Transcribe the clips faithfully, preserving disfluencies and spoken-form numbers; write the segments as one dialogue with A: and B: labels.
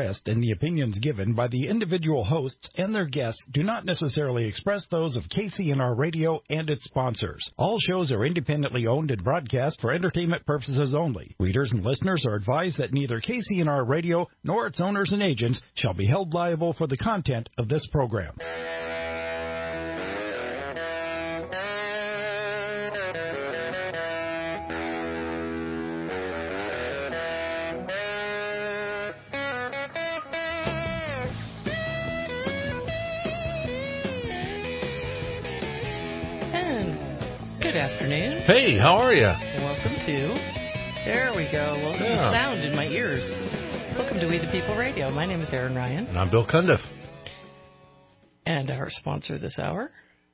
A: expressed and the opinions given by the individual hosts and their guests do not necessarily express those of K C N R Radio and its sponsors. All shows are independently owned and broadcast for entertainment purposes only. Readers and listeners are advised that neither K C N R Radio nor its owners and agents shall be held liable for the content of this program.
B: Good afternoon.
C: Hey, how are you?
B: Welcome to... There we go. Well, yeah. Sound in my ears. Welcome to We the People Radio. My name is Erin Ryan.
C: And I'm Bill Cundiff.
B: And our sponsor this hour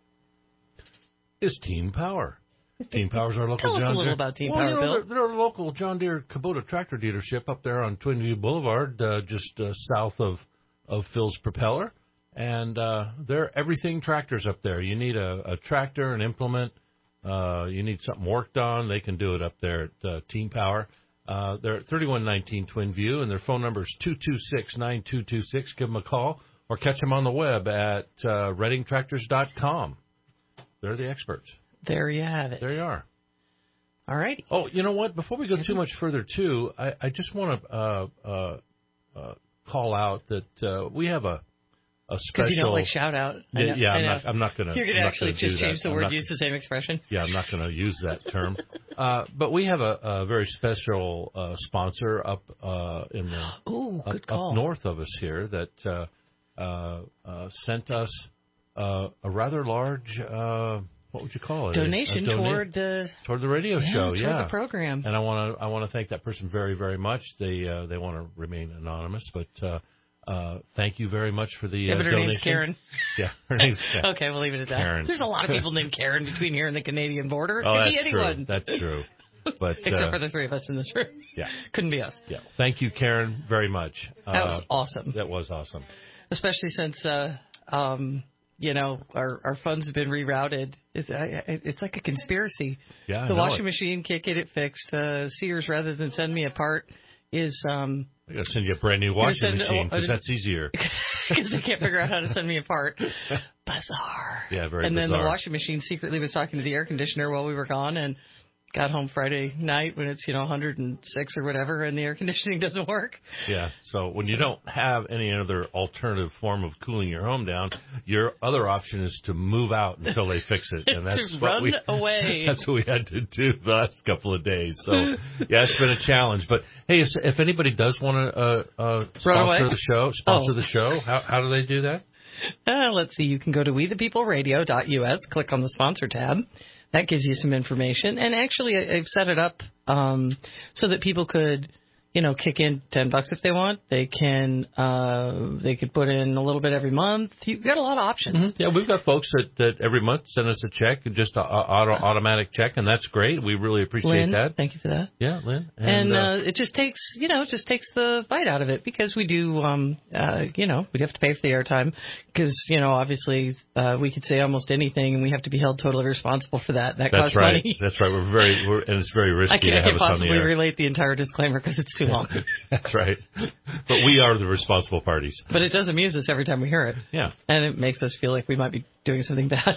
C: is Team Power. Team Power is our local
B: Tell
C: John
B: us a little
C: Deere.
B: about Team
C: well,
B: Power,
C: you know,
B: Bill.
C: They're, they're a local John Deere Kubota tractor dealership up there on Twin View Boulevard, uh, just uh, south of, of Phil's Propeller. And uh, they're everything tractors up there. You need a, a tractor, an implement. Uh, you need something worked on, they can do it up there at uh, Team Power. Uh, they're at thirty-one nineteen Twin View, and their phone number is two two six, nine two two six. Give them a call or catch them on the web at uh, redding tractors dot com. They're the experts.
B: There you have it.
C: There you are.
B: All right.
C: Oh, you know what? Before we go too much further, too, I, I just want to uh, uh, uh, call out that uh, we have a A special.
B: Because you don't like shout out.
C: I yeah,
B: know,
C: yeah,
B: I
C: I'm
B: know.
C: not. I'm not going to.
B: You're going to actually just change
C: that.
B: the
C: I'm
B: word,
C: not,
B: use the same expression.
C: Yeah, I'm not going to use that term. uh, but we have a, a very special uh, sponsor up uh, in the
B: Ooh,
C: up,
B: good call.
C: up north of us here that uh, uh, uh, sent us uh, a rather large. Uh, what would you call it?
B: Donation
C: a, a dona-
B: toward the
C: toward the radio
B: yeah,
C: show.
B: toward
C: Yeah,
B: the program.
C: And I want to I want to thank that person very very much. They uh, they want to remain anonymous, but. Uh, Uh, thank you very much for the
B: yeah,
C: uh,
B: but her
C: donation.
B: name's Karen.
C: Yeah, her name's Karen.
B: Okay, we'll leave it at that.
C: Karen.
B: There's a lot of people named Karen between here and the Canadian border. It
C: oh,
B: could
C: that's
B: be anyone.
C: True. That's true. But
B: Except
C: uh,
B: for the three of us in this room.
C: Yeah.
B: Couldn't be us.
C: Yeah. Thank you, Karen, very much.
B: That
C: uh,
B: was awesome.
C: That was awesome.
B: Especially since, uh, um, you know, our, our funds have been rerouted. It's, I, it's like a conspiracy.
C: Yeah,
B: The
C: I know
B: washing
C: it.
B: machine can't get it fixed. Uh, Sears, rather than send me a part, is... Um,
C: I got to send you a brand new washing
B: send,
C: machine because
B: oh,
C: that's easier.
B: Because they can't figure out how to send me a part. Bizarre.
C: Yeah, very
B: and
C: bizarre.
B: And then the washing machine secretly was talking to the air conditioner while we were gone and got home Friday night when it's, you know, one hundred six or whatever and the air conditioning doesn't work.
C: Yeah, so when you don't have any other alternative form of cooling your home down, your other option is to move out until they fix it. And that's
B: to
C: what
B: run
C: we,
B: away.
C: That's what we had to do the last couple of days. So, yeah, it's been a challenge. But, hey, if, if anybody does want to uh, uh, sponsor the show, sponsor
B: oh.
C: the show, how, how do they do that?
B: Uh, let's see. You can go to we the people radio dot u s, click on the sponsor tab. That gives you some information. And actually, I, I've set it up um, so that people could, you know, kick in ten bucks if they want. They can, uh, they could put in a little bit every month. You've got a lot of options.
C: Mm-hmm. Yeah, we've got folks that, that every month send us a check, just an auto, automatic check, and that's great. We really appreciate
B: Lynn,
C: that.
B: Thank you for that.
C: Yeah, Lynn.
B: And,
C: and uh,
B: uh, it just takes, you know, it just takes the bite out of it because we do, um, uh, you know, we'd have to pay for the airtime because, you know, obviously uh, we could say almost anything and we have to be held totally responsible for that. That
C: that's
B: costs
C: right.
B: money.
C: That's right. We're very, we're, and it's very risky
B: I can't,
C: to
B: I
C: have
B: can't
C: us on the
B: possibly
C: air.
B: relate the entire disclaimer because it's too long.
C: That's right. But we are the responsible parties.
B: But it does amuse us every time we hear it.
C: Yeah.
B: And it makes us feel like we might be doing something bad.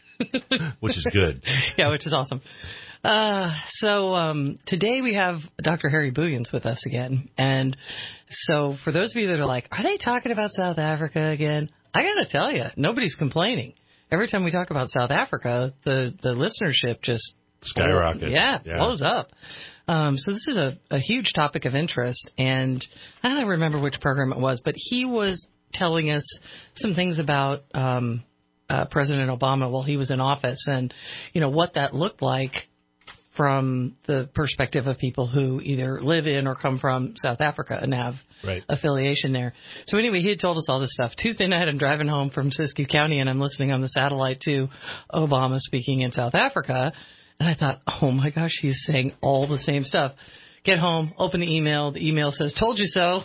C: Which is good.
B: Yeah, which is awesome. Uh, so um, today we have Doctor Harry Booyens with us again. And so for those of you that are like, are they talking about South Africa again? I got to tell you, nobody's complaining. Every time we talk about South Africa, the, the listenership just
C: skyrockets.
B: Yeah,
C: yeah,
B: blows up. Um, so this is a, a huge topic of interest. And I don't remember which program it was, but he was telling us some things about um, uh, President Obama while he was in office and, you know, what that looked like from the perspective of people who either live in or come from South Africa and have
C: right.
B: affiliation there. So anyway, he had told us all this stuff. Tuesday night, I'm driving home from Siskiyou County, and I'm listening on the satellite to Obama speaking in South Africa. And I thought, oh, my gosh, he's saying all the same stuff. Get home, open the email. The email says, told you so.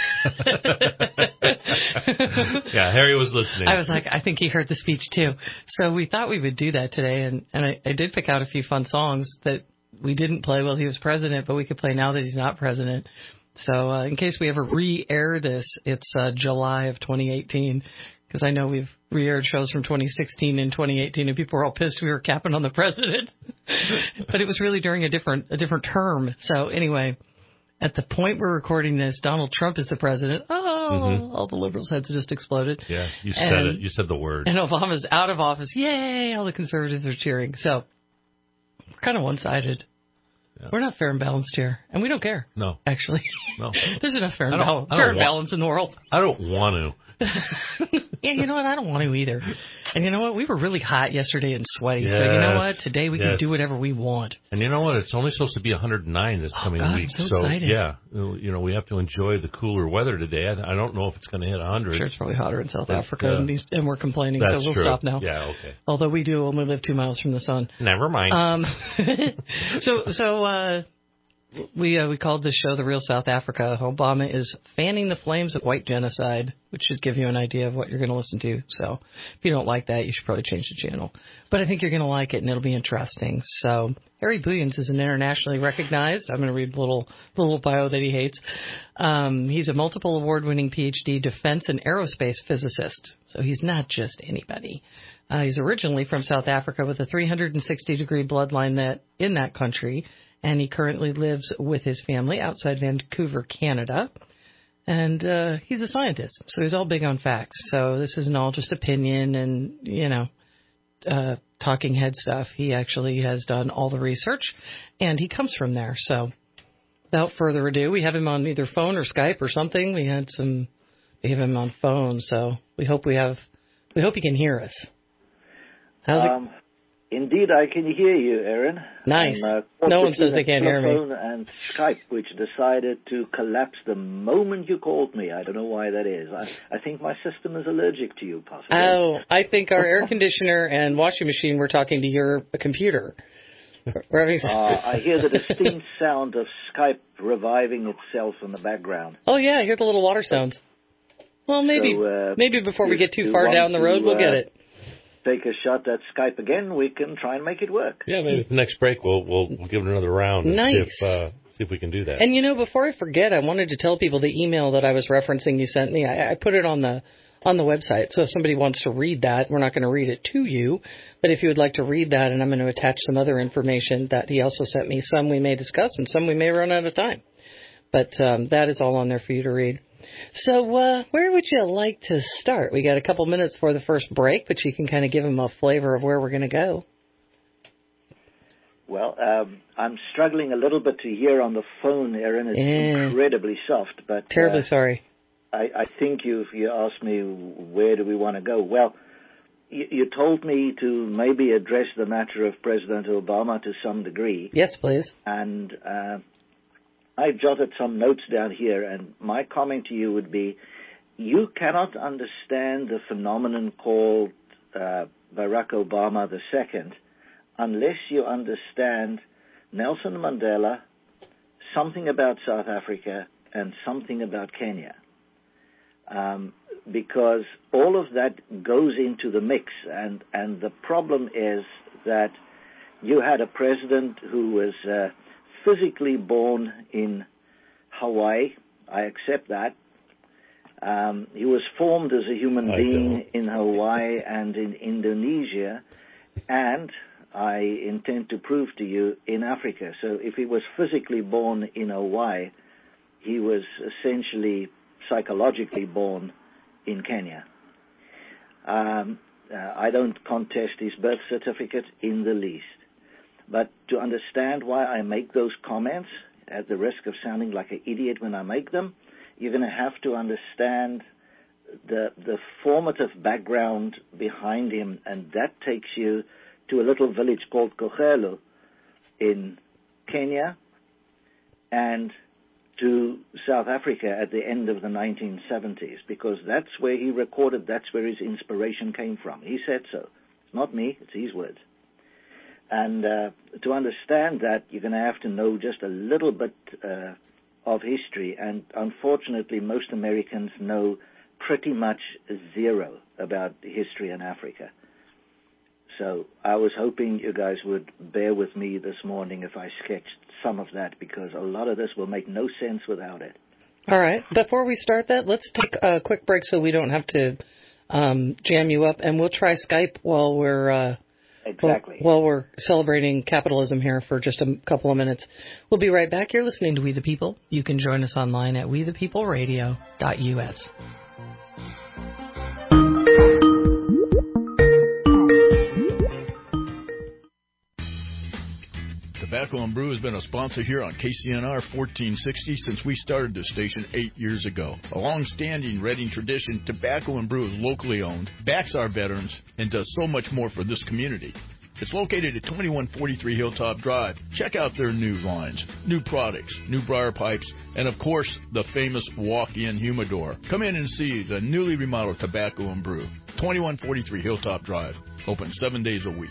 C: Yeah, Harry was listening.
B: I was like, I think he heard the speech too. So we thought we would do that today, and, and I, I did pick out a few fun songs that we didn't play while he was president, but we could play now that he's not president. So uh, in case we ever re-air this, it's uh, July of twenty eighteen, because I know we've re-aired shows from twenty sixteen and twenty eighteen, and people were all pissed we were capping on the president. But it was really during a different a different term. So anyway, at the point we're recording this, Donald Trump is the president. Oh, mm-hmm. All the liberals' heads just exploded.
C: Yeah, you said and, it. You said the word.
B: And Obama's out of office. Yay! All the conservatives are cheering. So we're kind of one-sided. Yeah. We're not fair and balanced here, and we don't care.
C: No,
B: actually,
C: no.
B: There's enough fair and, bal- fair and
C: want,
B: balance in the world.
C: I don't want to.
B: Yeah, you know what? I don't want to either. And you know what? We were really hot yesterday and sweaty.
C: Yes.
B: So you know what? Today we
C: yes.
B: can do whatever we want.
C: And you know what? It's only supposed to be one hundred nine this
B: oh,
C: coming
B: God,
C: week.
B: I'm so, so excited.
C: Yeah, you know, we have to enjoy the cooler weather today. I, I don't know if it's going to hit one hundred.
B: I'm sure it's probably hotter in South
C: but,
B: Africa,
C: uh,
B: and, these, and we're complaining,
C: that's
B: so we'll
C: true.
B: stop now.
C: Yeah, okay.
B: Although we do only live two miles from the sun.
C: Never mind.
B: Um, so, so, uh, We uh, we called this show The Real South Africa. Obama is fanning the flames of white genocide, which should give you an idea of what you're going to listen to. So if you don't like that, you should probably change the channel. But I think you're going to like it, and it'll be interesting. So Harry Booyens is an internationally recognized, I'm going to read a little, little bio that he hates. Um, he's a multiple award-winning P H D defense and aerospace physicist. So he's not just anybody. Uh, he's originally from South Africa with a three hundred sixty degree bloodline that in that country. And he currently lives with his family outside Vancouver, Canada. And uh, he's a scientist, so he's all big on facts. So this isn't all just opinion and, you know, uh, talking head stuff. He actually has done all the research, and he comes from there. So without further ado, we have him on either phone or Skype or something. We had some, we have him on phone, so we hope we have, we hope he can hear us. How's
D: um. it? Indeed, I can hear you, Aaron.
B: Nice. Uh, no one says they can't hear me.
D: And Skype, which decided to collapse the moment you called me. I don't know why that is. I, I think my system is allergic to you, possibly.
B: Oh, I think our air conditioner and washing machine were talking to your computer. We're having...
D: uh, I hear the distinct sound of Skype reviving itself in the background.
B: Oh, yeah, I hear the little water sounds. Well, maybe
D: so, uh,
B: maybe before we get too far down the road, to, we'll get it.
D: Take a shot at Skype again, we can try and make it work.
C: Yeah, maybe the next break we'll we'll, we'll give it another round and
B: nice.
C: see if uh, see if we can do that.
B: And you know, before I forget, I wanted to tell people the email that I was referencing you sent me. I, I put it on the on the website, so if somebody wants to read that, we're not going to read it to you, but if you would like to read that, and I'm going to attach some other information that he also sent me, some we may discuss and some we may run out of time. But um, that is all on there for you to read. So uh, where would you like to start? We got a couple minutes for the first break, but you can kind of give them a flavor of where we're going to go.
D: Well, um, I'm struggling a little bit to hear on the phone, Aaron. It's
B: yeah.
D: incredibly soft. But
B: Terribly
D: uh,
B: sorry.
D: I, I think you you asked me where do we want to go. Well, you, you told me to maybe address the matter of President Obama to some degree.
B: Yes, please.
D: And uh, I jotted some notes down here, and my comment to you would be, you cannot understand the phenomenon called uh, Barack Obama the Second unless you understand Nelson Mandela, something about South Africa, and something about Kenya. Um, because all of that goes into the mix, and, and the problem is that you had a president who was... Uh, physically born in Hawaii. I accept that. Um, he was formed as a human
C: I
D: being
C: don't.
D: in Hawaii and in Indonesia, and I intend to prove to you in Africa. So if he was physically born in Hawaii, he was essentially psychologically born in Kenya. Um, uh, I don't contest his birth certificate in the least. But to understand why I make those comments, at the risk of sounding like an idiot when I make them, you're going to have to understand the the formative background behind him, and that takes you to a little village called Kogelo in Kenya and to South Africa at the end of the nineteen seventies, because that's where he recorded, that's where his inspiration came from. He said so. It's not me, it's his words. And uh, to understand that, you're going to have to know just a little bit uh, of history. And unfortunately, most Americans know pretty much zero about history in Africa. So I was hoping you guys would bear with me this morning if I sketched some of that, because a lot of this will make no sense without it.
B: All right. Before we start that, let's take a quick break so we don't have to um, jam you up, and we'll try Skype while we're uh,
D: exactly
B: while, while we're celebrating capitalism here for just a couple of minutes. We'll be right back. You're listening to We the People. You can join us online at we the people radio dot u s.
E: Tobacco and Brew has been a sponsor here on K C N R fourteen sixty since we started this station eight years ago. A long-standing Reading tradition, Tobacco and Brew is locally owned, backs our veterans, and does so much more for this community. It's located at twenty-one forty-three Hilltop Drive. Check out their new lines, new products, new briar pipes, and of course, the famous walk-in humidor. Come in and see the newly remodeled Tobacco and Brew, twenty-one forty-three Hilltop Drive, open seven days a week.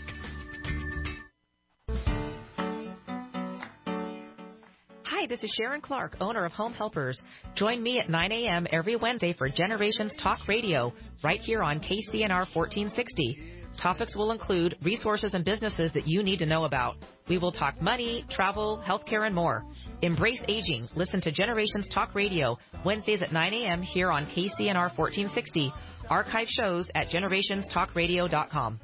F: Hi, this is Sharon Clark, owner of Home Helpers. Join me at nine a.m. every Wednesday for Generations Talk Radio, right here on K C N R fourteen sixty. Topics will include resources and businesses that you need to know about. We will talk money, travel, healthcare, and more. Embrace aging. Listen to Generations Talk Radio, Wednesdays at nine a.m. here on K C N R fourteen sixty. Archive shows at generations talk radio dot com.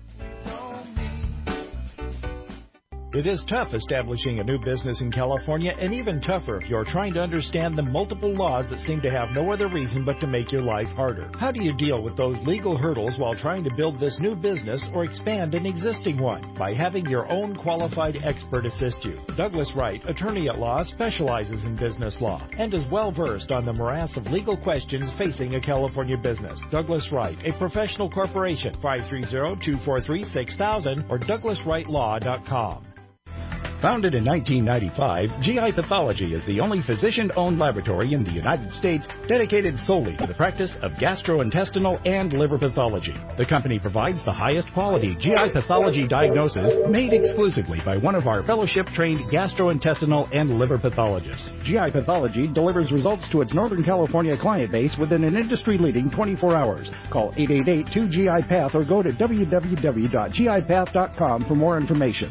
A: It is tough establishing a new business in California, and even tougher if you're trying to understand the multiple laws that seem to have no other reason but to make your life harder. How do you deal with those legal hurdles while trying to build this new business or expand an existing one? By having your own qualified expert assist you. Douglas Wright, attorney at law, specializes in business law and is well versed on the morass of legal questions facing a California business. Douglas Wright, a professional corporation, five three zero, two four three, six thousand or douglas wright law dot com. Founded in nineteen ninety-five, G I Pathology is the only physician-owned laboratory in the United States dedicated solely to the practice of gastrointestinal and liver pathology. The company provides the highest quality G I pathology diagnosis made exclusively by one of our fellowship-trained gastrointestinal and liver pathologists. G I Pathology delivers results to its Northern California client base within an industry-leading twenty-four hours. Call eight eight eight, two G I Path or go to w w w dot g i path dot com for more information.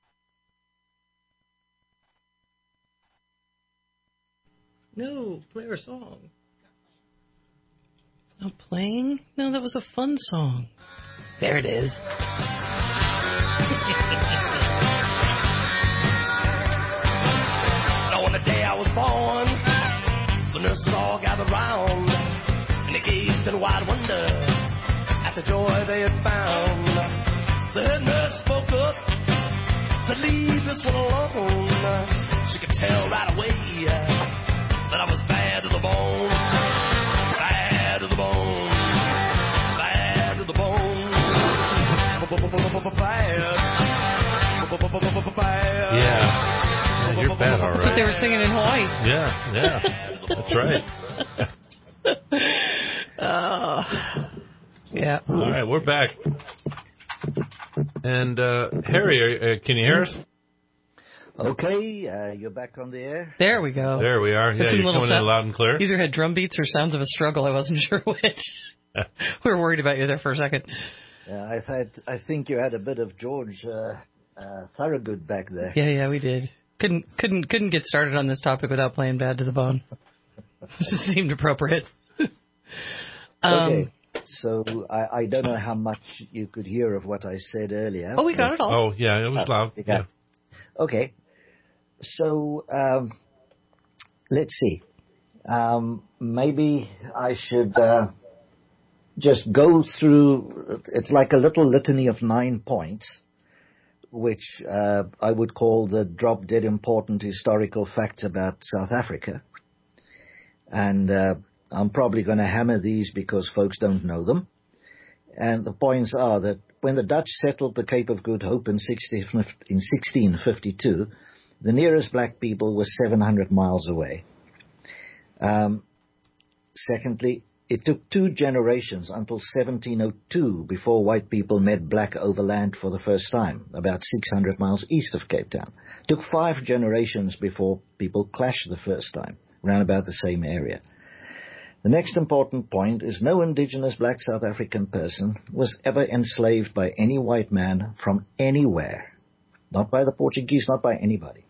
B: No, play our song. It's not playing? No, that was a fun song. There it is.
G: On the day I was born, the nurses all gathered round, and they gazed in wide wonder at the joy they had found. The head nurse spoke up, said, "Leave this one alone." She could tell right away that I was bad to the bone, bad to the bone, bad to the bone, bad.
C: Yeah. Yeah, you're bad, all right.
B: That's what they were singing in Hawaii.
C: Yeah, yeah. That's right.
B: Oh. Yeah.
C: All right, we're back. And, uh, Harry, are, uh, can you hear us?
H: Okay, uh, you're back on the air.
B: There we go.
C: There we are. Yeah, you're coming in loud and clear.
B: Either had drum beats or sounds of a struggle. I wasn't sure which. We were worried about you there for a second.
H: Uh, I thought, I think you had a bit of George uh, uh, Thorogood back there.
B: Yeah, yeah, we did. Couldn't couldn't couldn't get started on this topic without playing Bad to the Bone. It seemed appropriate. um,
H: okay, so I, I don't know how much you could hear of what I said earlier.
B: Oh, we got it all.
C: Oh, yeah, it was
H: uh,
C: loud.
H: Yeah.
C: Yeah.
H: Okay. So, um, let's see. Um, maybe I should uh, just go through, it's like a little litany of nine points, which uh, I would call the drop-dead important historical facts about South Africa. And uh, I'm probably going to hammer these because folks don't know them. And the points are that when the Dutch settled the Cape of Good Hope in sixteen fifty-two, the nearest black people were seven hundred miles away. Um, secondly, it took two generations until seventeen oh two before white people met black overland for the first time, about six hundred miles east of Cape Town. It took five generations before people clashed the first time, around about the same area. The next important point is no indigenous black South African person was ever enslaved by any white man from anywhere. Not by the Portuguese, not by anybody.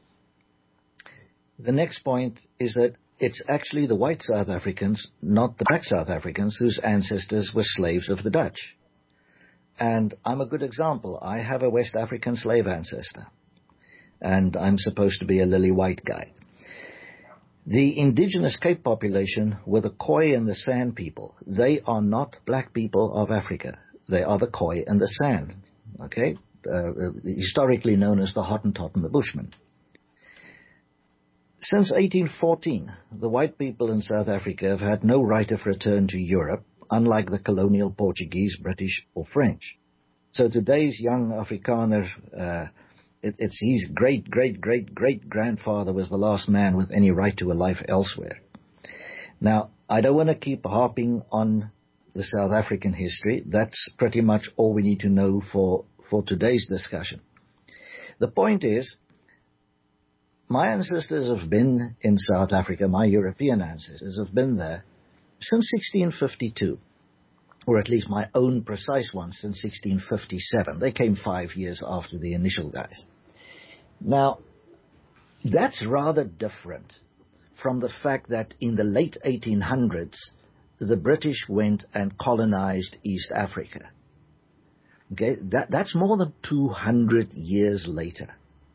H: The next point is that it's actually the white South Africans, not the black South Africans, whose ancestors were slaves of the Dutch. And I'm a good example. I have a West African slave ancestor. And I'm supposed to be a lily white guy. The indigenous Cape population were the Khoi and the San people. They are not black people of Africa. They are the Khoi and the San, okay? Uh, historically known as the Hottentot and the Bushmen. Since eighteen fourteen, the white people in South Africa have had no right of return to Europe, unlike the colonial Portuguese, British, or French. So today's young Afrikaner, uh, it, it's his great, great, great, great grandfather was the last man with any right to a life elsewhere. Now, I don't want to keep harping on the South African history. That's pretty much all we need to know for, for today's discussion. The point is, my ancestors have been in South Africa, my European ancestors have been there since sixteen fifty-two, or at least my own precise ones since sixteen fifty-seven. They came five years after the initial guys. Now, that's rather different from the fact that in the late eighteen hundreds, the British went and colonized East Africa. Okay, that, that's more than two hundred years later.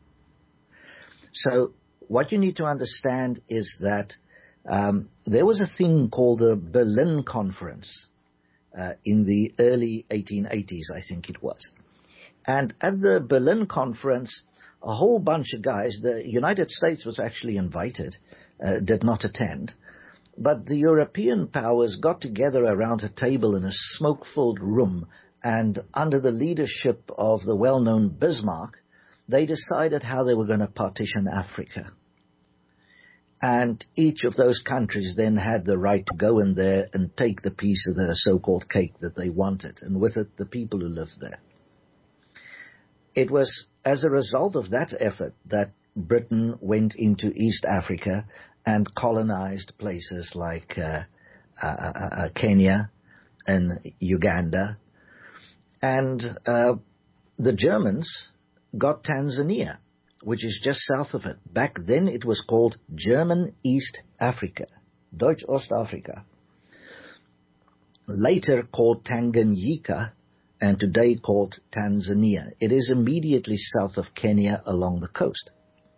H: So what you need to understand is that um, there was a thing called the Berlin Conference uh, in the early eighteen eighties, I think it was. And at the Berlin Conference, a whole bunch of guys, the United States was actually invited, uh, did not attend, but the European powers got together around a table in a smoke-filled room, and under the leadership of the well-known Bismarck, they decided how they were going to partition Africa. And each of those countries then had the right to go in there and take the piece of the so-called cake that they wanted, and with it, the people who lived there. It was as a result of that effort that Britain went into East Africa and colonized places like uh, uh, uh, Kenya and Uganda. And uh, the Germans got Tanzania, which is just south of it. Back then it was called German East Africa, Deutsch Ostafrika. Later called Tanganyika, and today called Tanzania. It is immediately south of Kenya along the coast.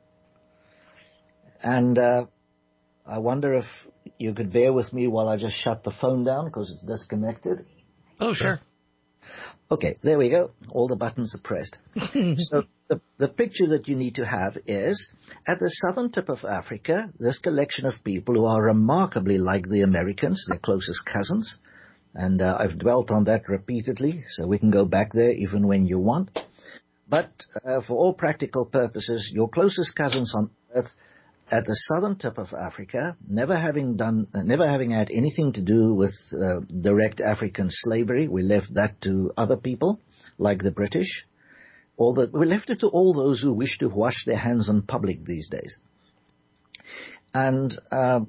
H: And uh, I wonder if you could bear with me while I just shut the phone down because it's disconnected.
B: Oh, sure.
H: Okay, there we go. All the buttons are pressed. So the, the picture that you need to have is, at the southern tip of Africa, this collection of people who are remarkably like the Americans, their closest cousins. And uh, I've dwelt on that repeatedly, so we can go back there even when you want. But uh, for all practical purposes, your closest cousins on earth at the southern tip of Africa, never having done, uh, never having had anything to do with uh, direct African slavery, we left that to other people, like the British. All the, we left it to all those who wish to wash their hands in public these days. And uh,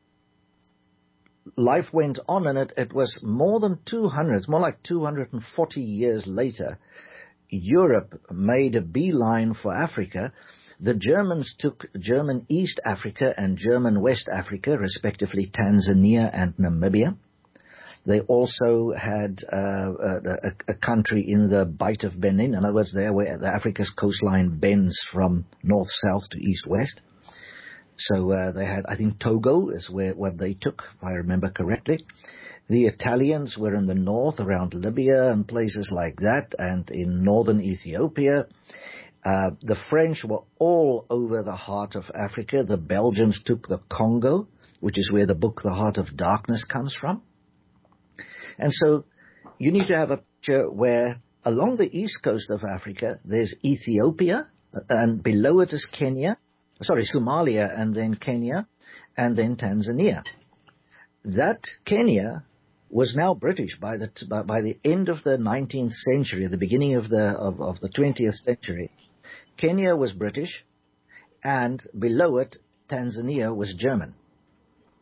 H: life went on, and it, it was more than two hundred, it's more like two hundred forty years later, Europe made a beeline for Africa. The Germans took German East Africa and German West Africa, respectively Tanzania and Namibia. They also had uh, a, a country in the Bight of Benin, in other words, there where the Africa's coastline bends from north-south to east-west. So uh, they had, I think, Togo is where what they took, if I remember correctly. The Italians were in the north around Libya and places like that, and in northern Ethiopia. Uh, the French were all over the heart of Africa. The Belgians took the Congo, which is where the book The Heart of Darkness comes from. And so you need to have a picture where along the east coast of Africa, there's Ethiopia, and below it is Kenya, sorry, Somalia, and then Kenya, and then Tanzania. That Kenya was now British by the by, by the end of the nineteenth century, the beginning of the of, of the twentieth century. Kenya was British, and below it, Tanzania was German.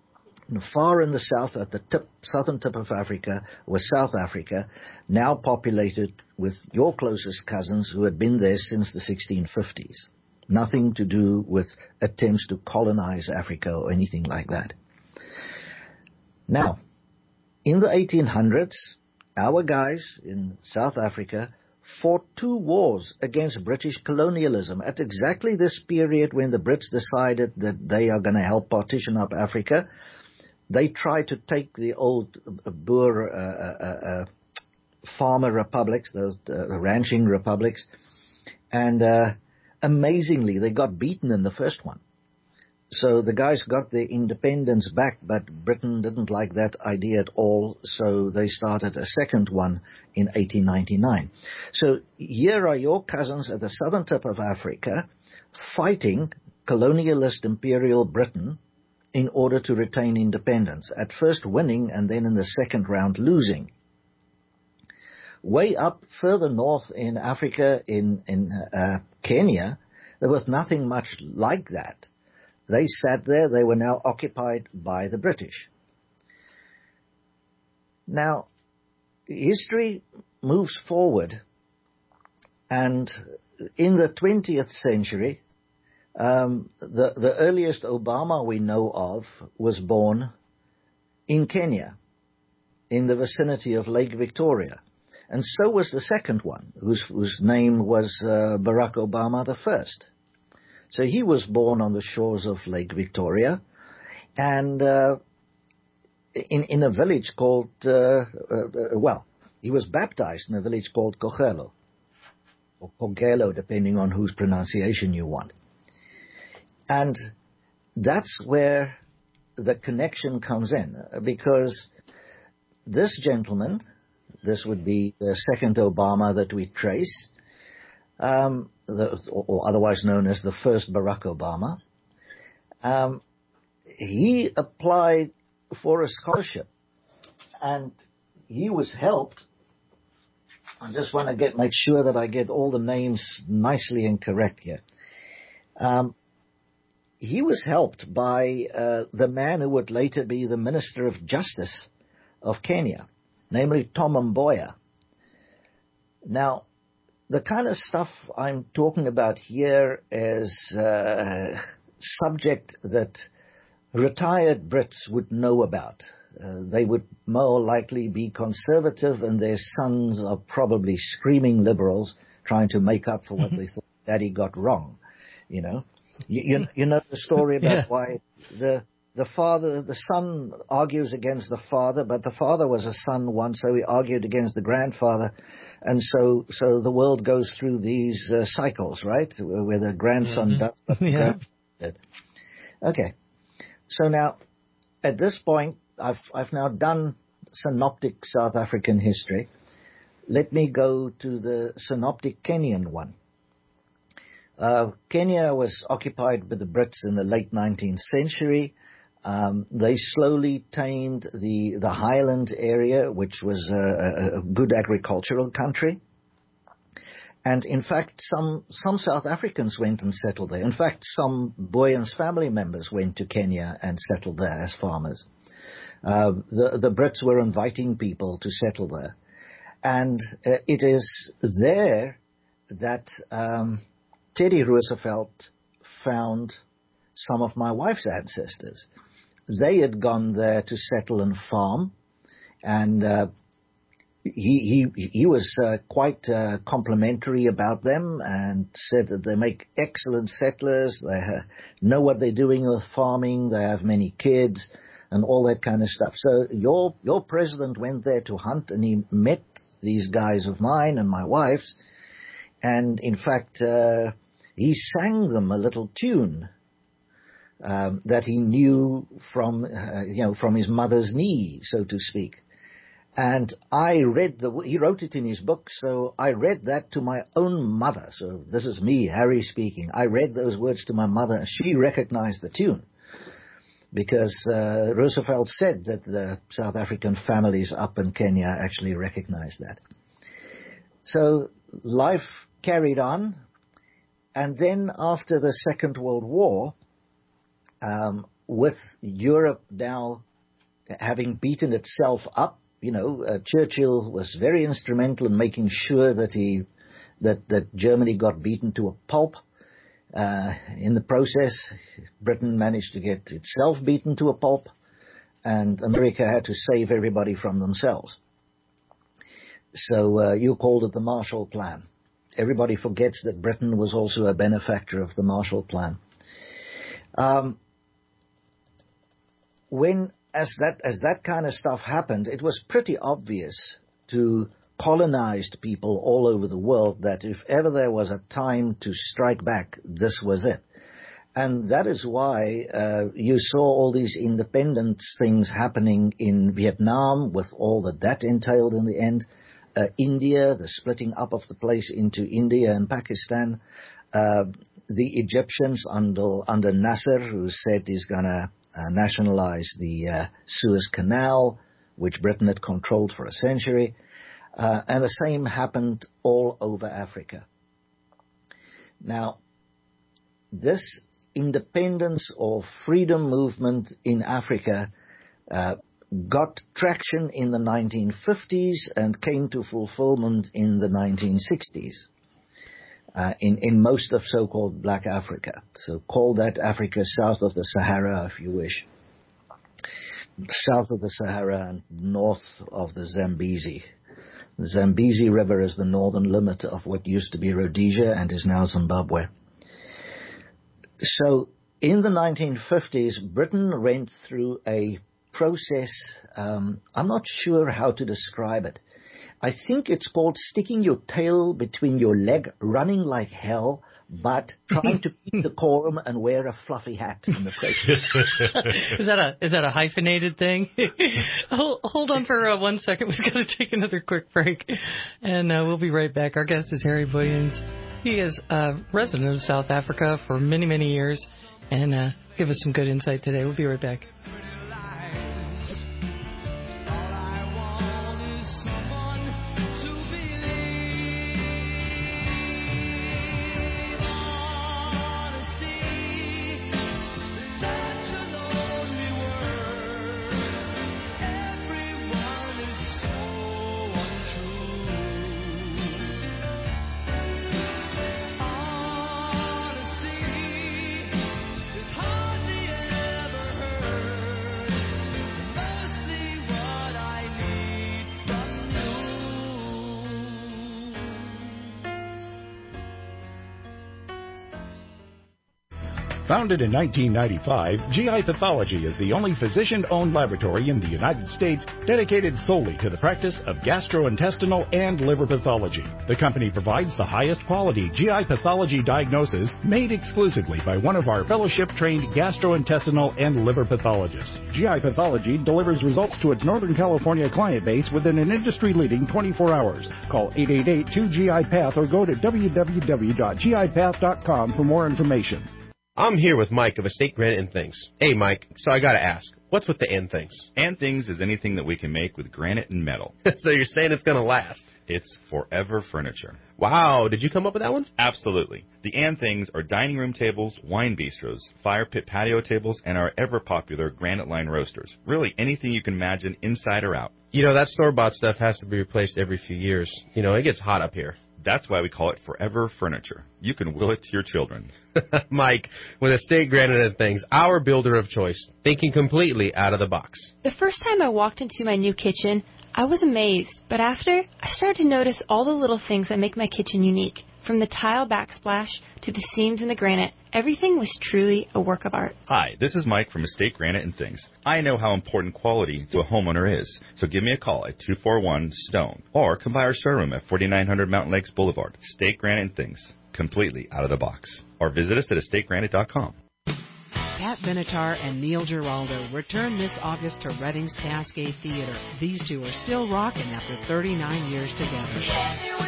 H: far in the south, at the tip, southern tip of Africa, was South Africa, now populated with your closest cousins who had been there since the sixteen fifties. Nothing to do with attempts to colonize Africa or anything like that. Now, in the eighteen hundreds, our guys in South Africa fought two wars against British colonialism at exactly this period when the Brits decided that they are going to help partition up Africa. They tried to take the old Boer uh, uh, uh, farmer republics, those uh, ranching republics, and uh, amazingly, they got beaten in the first one. So the guys got their independence back, but Britain didn't like that idea at all, so they started a second one in eighteen ninety-nine. So here are your cousins at the southern tip of Africa fighting colonialist imperial Britain in order to retain independence, at first winning and then in the second round losing. Way up further north in Africa, in, in uh, Kenya, there was nothing much like that. They sat there, they were now occupied by the British. Now, history moves forward, and in the twentieth century, um, the, the earliest Obama we know of was born in Kenya, in the vicinity of Lake Victoria. And so was the second one, whose, whose name was uh, Barack Obama the first. So he was born on the shores of Lake Victoria, and uh, in, in a village called, uh, uh, well, he was baptized in a village called Kogelo, or Kogelo, depending on whose pronunciation you want. And that's where the connection comes in, because this gentleman, this would be the second Obama that we trace, um, the, or otherwise known as the first Barack Obama, um, he applied for a scholarship, and he was helped. I just want to get make sure that I get all the names nicely and correct here. Um, he was helped by uh, the man who would later be the Minister of Justice of Kenya, namely Tom Mboya. Now, the kind of stuff I'm talking about here is uh, subject that retired Brits would know about. Uh, they would more likely be conservative, and their sons are probably screaming liberals trying to make up for what they thought Daddy got wrong. You know, you, you, you know the story about yeah. why the the father, the son argues against the father, but the father was a son once, so he argued against the grandfather. And so, so the world goes through these uh, cycles, right? Where the grandson mm-hmm. does what the yeah. grandfather did. Okay. So now, at this point, I've, I've now done synoptic South African history. Let me go to the synoptic Kenyan one. Uh, Kenya was occupied by the Brits in the late nineteenth century. Um, they slowly tamed the, the highland area, which was a, a good agricultural country. And in fact, some, some South Africans went and settled there. In fact, some Boyan's family members went to Kenya and settled there as farmers. Uh, the, the Brits were inviting people to settle there. And uh, it is there that um, Teddy Roosevelt found some of my wife's ancestors. They had gone there to settle and farm, and uh, he he he was uh, quite uh, complimentary about them and said that they make excellent settlers. They ha- know what they're doing with farming. They have many kids and all that kind of stuff. So your your president went there to hunt, and he met these guys of mine and my wife's, and in fact uh, he sang them a little tune. Um, that he knew from, uh, you know, from his mother's knee, so to speak. And I read the, he wrote it in his book, so I read that to my own mother. So this is me, Harry, speaking. I read those words to my mother, and she recognized the tune. Because uh, Roosevelt said that the South African families up in Kenya actually recognized that. So life carried on. And then after the Second World War, Um, with Europe now having beaten itself up. You know, uh, Churchill was very instrumental in making sure that he that that Germany got beaten to a pulp. Uh, in the process, Britain managed to get itself beaten to a pulp, and America had to save everybody from themselves. So uh, you called it the Marshall Plan. Everybody forgets that Britain was also a benefactor of the Marshall Plan. Um, when as that as that kind of stuff happened, it was pretty obvious to colonized people all over the world that if ever there was a time to strike back, this was it. And that is why uh, you saw all these independence things happening in Vietnam with all that that entailed in the end. Uh, India, the splitting up of the place into India and Pakistan. Uh, the Egyptians under, under Nasser, who said he's going to uh, nationalize the uh, Suez Canal, which Britain had controlled for a century. Uh, and the same happened all over Africa. Now, this independence or freedom movement in Africa uh, got traction in the nineteen fifties and came to fulfillment in the nineteen sixties uh, in, in most of so-called black Africa. So call that Africa south of the Sahara, if you wish. South of the Sahara and north of the Zambezi. The Zambezi River is the northern limit of what used to be Rhodesia and is now Zimbabwe. So in the nineteen fifties, Britain went through a process, um, I'm not sure how to describe it. I think it's called sticking your tail between your leg, running like hell, but trying to keep decorum and wear a fluffy hat in the process.
B: Is that a is that a hyphenated thing? hold, hold on for uh, one second. We've got to take another quick break, and uh, we'll be right back. Our guest is Harry Williams. He is a resident of South Africa for many, many years, and uh, give us some good insight today. We'll be right back.
A: Founded in nineteen ninety-five, G I Pathology is the only physician-owned laboratory in the United States dedicated solely to the practice of gastrointestinal and liver pathology. The company provides the highest quality G I pathology diagnosis made exclusively by one of our fellowship-trained gastrointestinal and liver pathologists. G I Pathology delivers results to its Northern California client base within an industry-leading twenty-four hours. Call eight eight eight, two G I Path or go to w w w dot g i path dot com for more information.
I: I'm here with Mike of Estate Granite and Things. Hey, Mike, so I got to ask, what's with the and things?
J: And things is anything that we can make with granite and metal.
I: So you're saying it's going to last?
J: It's forever furniture.
I: Wow, did you come up with that one?
J: Absolutely. The and things are dining room tables, wine bistros, fire pit patio tables, and our ever-popular granite line roasters. Really anything you can imagine inside or out.
I: You know, that store-bought stuff has to be replaced every few years. You know, it gets hot up here.
J: That's why we call it Forever Furniture. You can will it to your children.
I: Mike, with Estate Granite and Things, our builder of choice, thinking completely out of the box.
K: The first time I walked into my new kitchen, I was amazed, but after, I started to notice all the little things that make my kitchen unique. From the tile backsplash to the seams in the granite, everything was truly a work of art.
J: Hi, this is Mike from Estate Granite and Things. I know how important quality to a homeowner is, so give me a call at two four one STONE or come by our showroom at forty-nine hundred Mountain Lakes Boulevard. Estate Granite and Things, completely out of the box. Or visit us at estate granite dot com.
L: Pat Benatar and Neil Giraldo return this August to Reading's Cascade Theater. These two are still rocking after thirty-nine years together.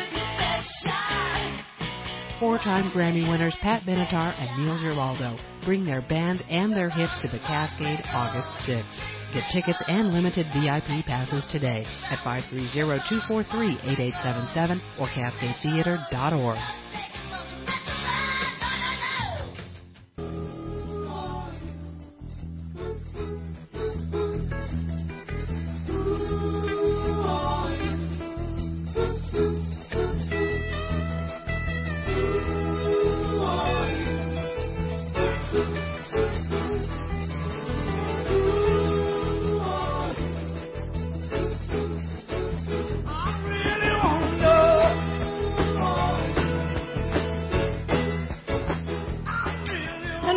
L: Four-time Grammy winners Pat Benatar and Neil Giraldo bring their band and their hits to the Cascade August sixth. Get tickets and limited V I P passes today at five three zero, two four three, eight eight seven seven or cascade theater dot org.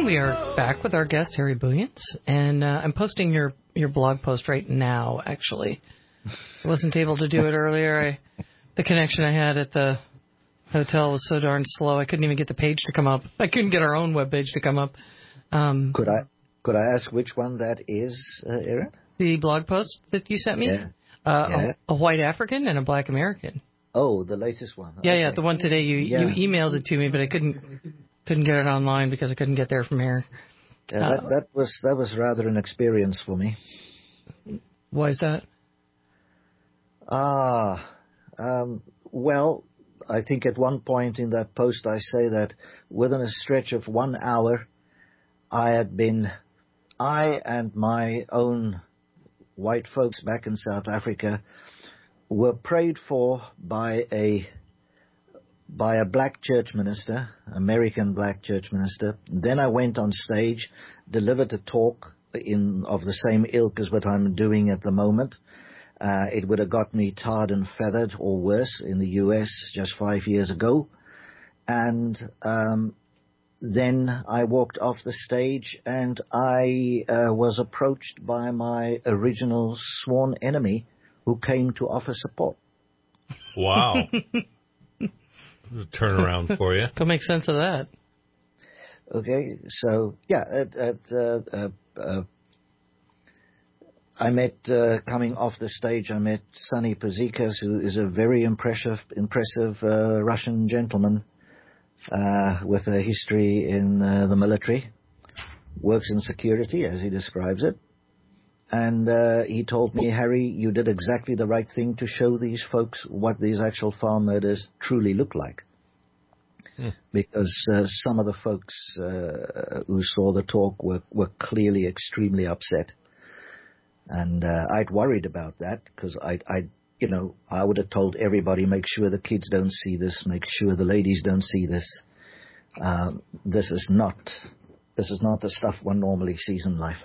B: we are back with our guest, Harry Booyens, and uh, I'm posting your, your blog post right now, actually. I wasn't able to do it earlier. I, the connection I had at the hotel was so darn slow, I couldn't even get the page to come up. I couldn't get our own web page to come up. Um,
H: could I could I ask which one that is, uh, Aaron?
B: The blog post that you sent me?
H: Yeah.
B: Uh,
H: yeah.
B: A, a white African and a black American.
H: Oh, the latest one.
B: Yeah,
H: okay.
B: yeah, the one today. You
H: yeah.
B: you emailed it to me, but I couldn't couldn't get it online because I couldn't get there from here.
H: Yeah, uh, that that was that was rather an experience for me.
B: Why is that?
H: Ah, um, well, I think at one point in that post I say that within a stretch of one hour, I had been, I and my own white folks back in South Africa were prayed for by a by a black church minister, American black church minister. Then I went on stage, delivered a talk in of the same ilk as what I'm doing at the moment. Uh, it would have got me tarred and feathered or worse in the U S just five years ago. And um, then I walked off the stage and I uh, was approached by my original sworn enemy who came to offer support.
C: Wow. Turnaround for you.
B: Go make sense of that.
H: Okay, so yeah, at, at uh, uh, uh, I met, uh, coming off the stage, I met Sonny Pazikas, who is a very impressive, impressive uh, Russian gentleman uh, with a history in uh, the military, works in security, as he describes it. And uh, he told me, Harry, you did exactly the right thing to show these folks what these actual farm murders truly look like. Hmm. Because uh, some of the folks uh, who saw the talk were, were clearly extremely upset. And uh, I'd worried about that because I, I, you know, I would have told everybody, make sure the kids don't see this, make sure the ladies don't see this. Um, this is not, this is not the stuff one normally sees in life.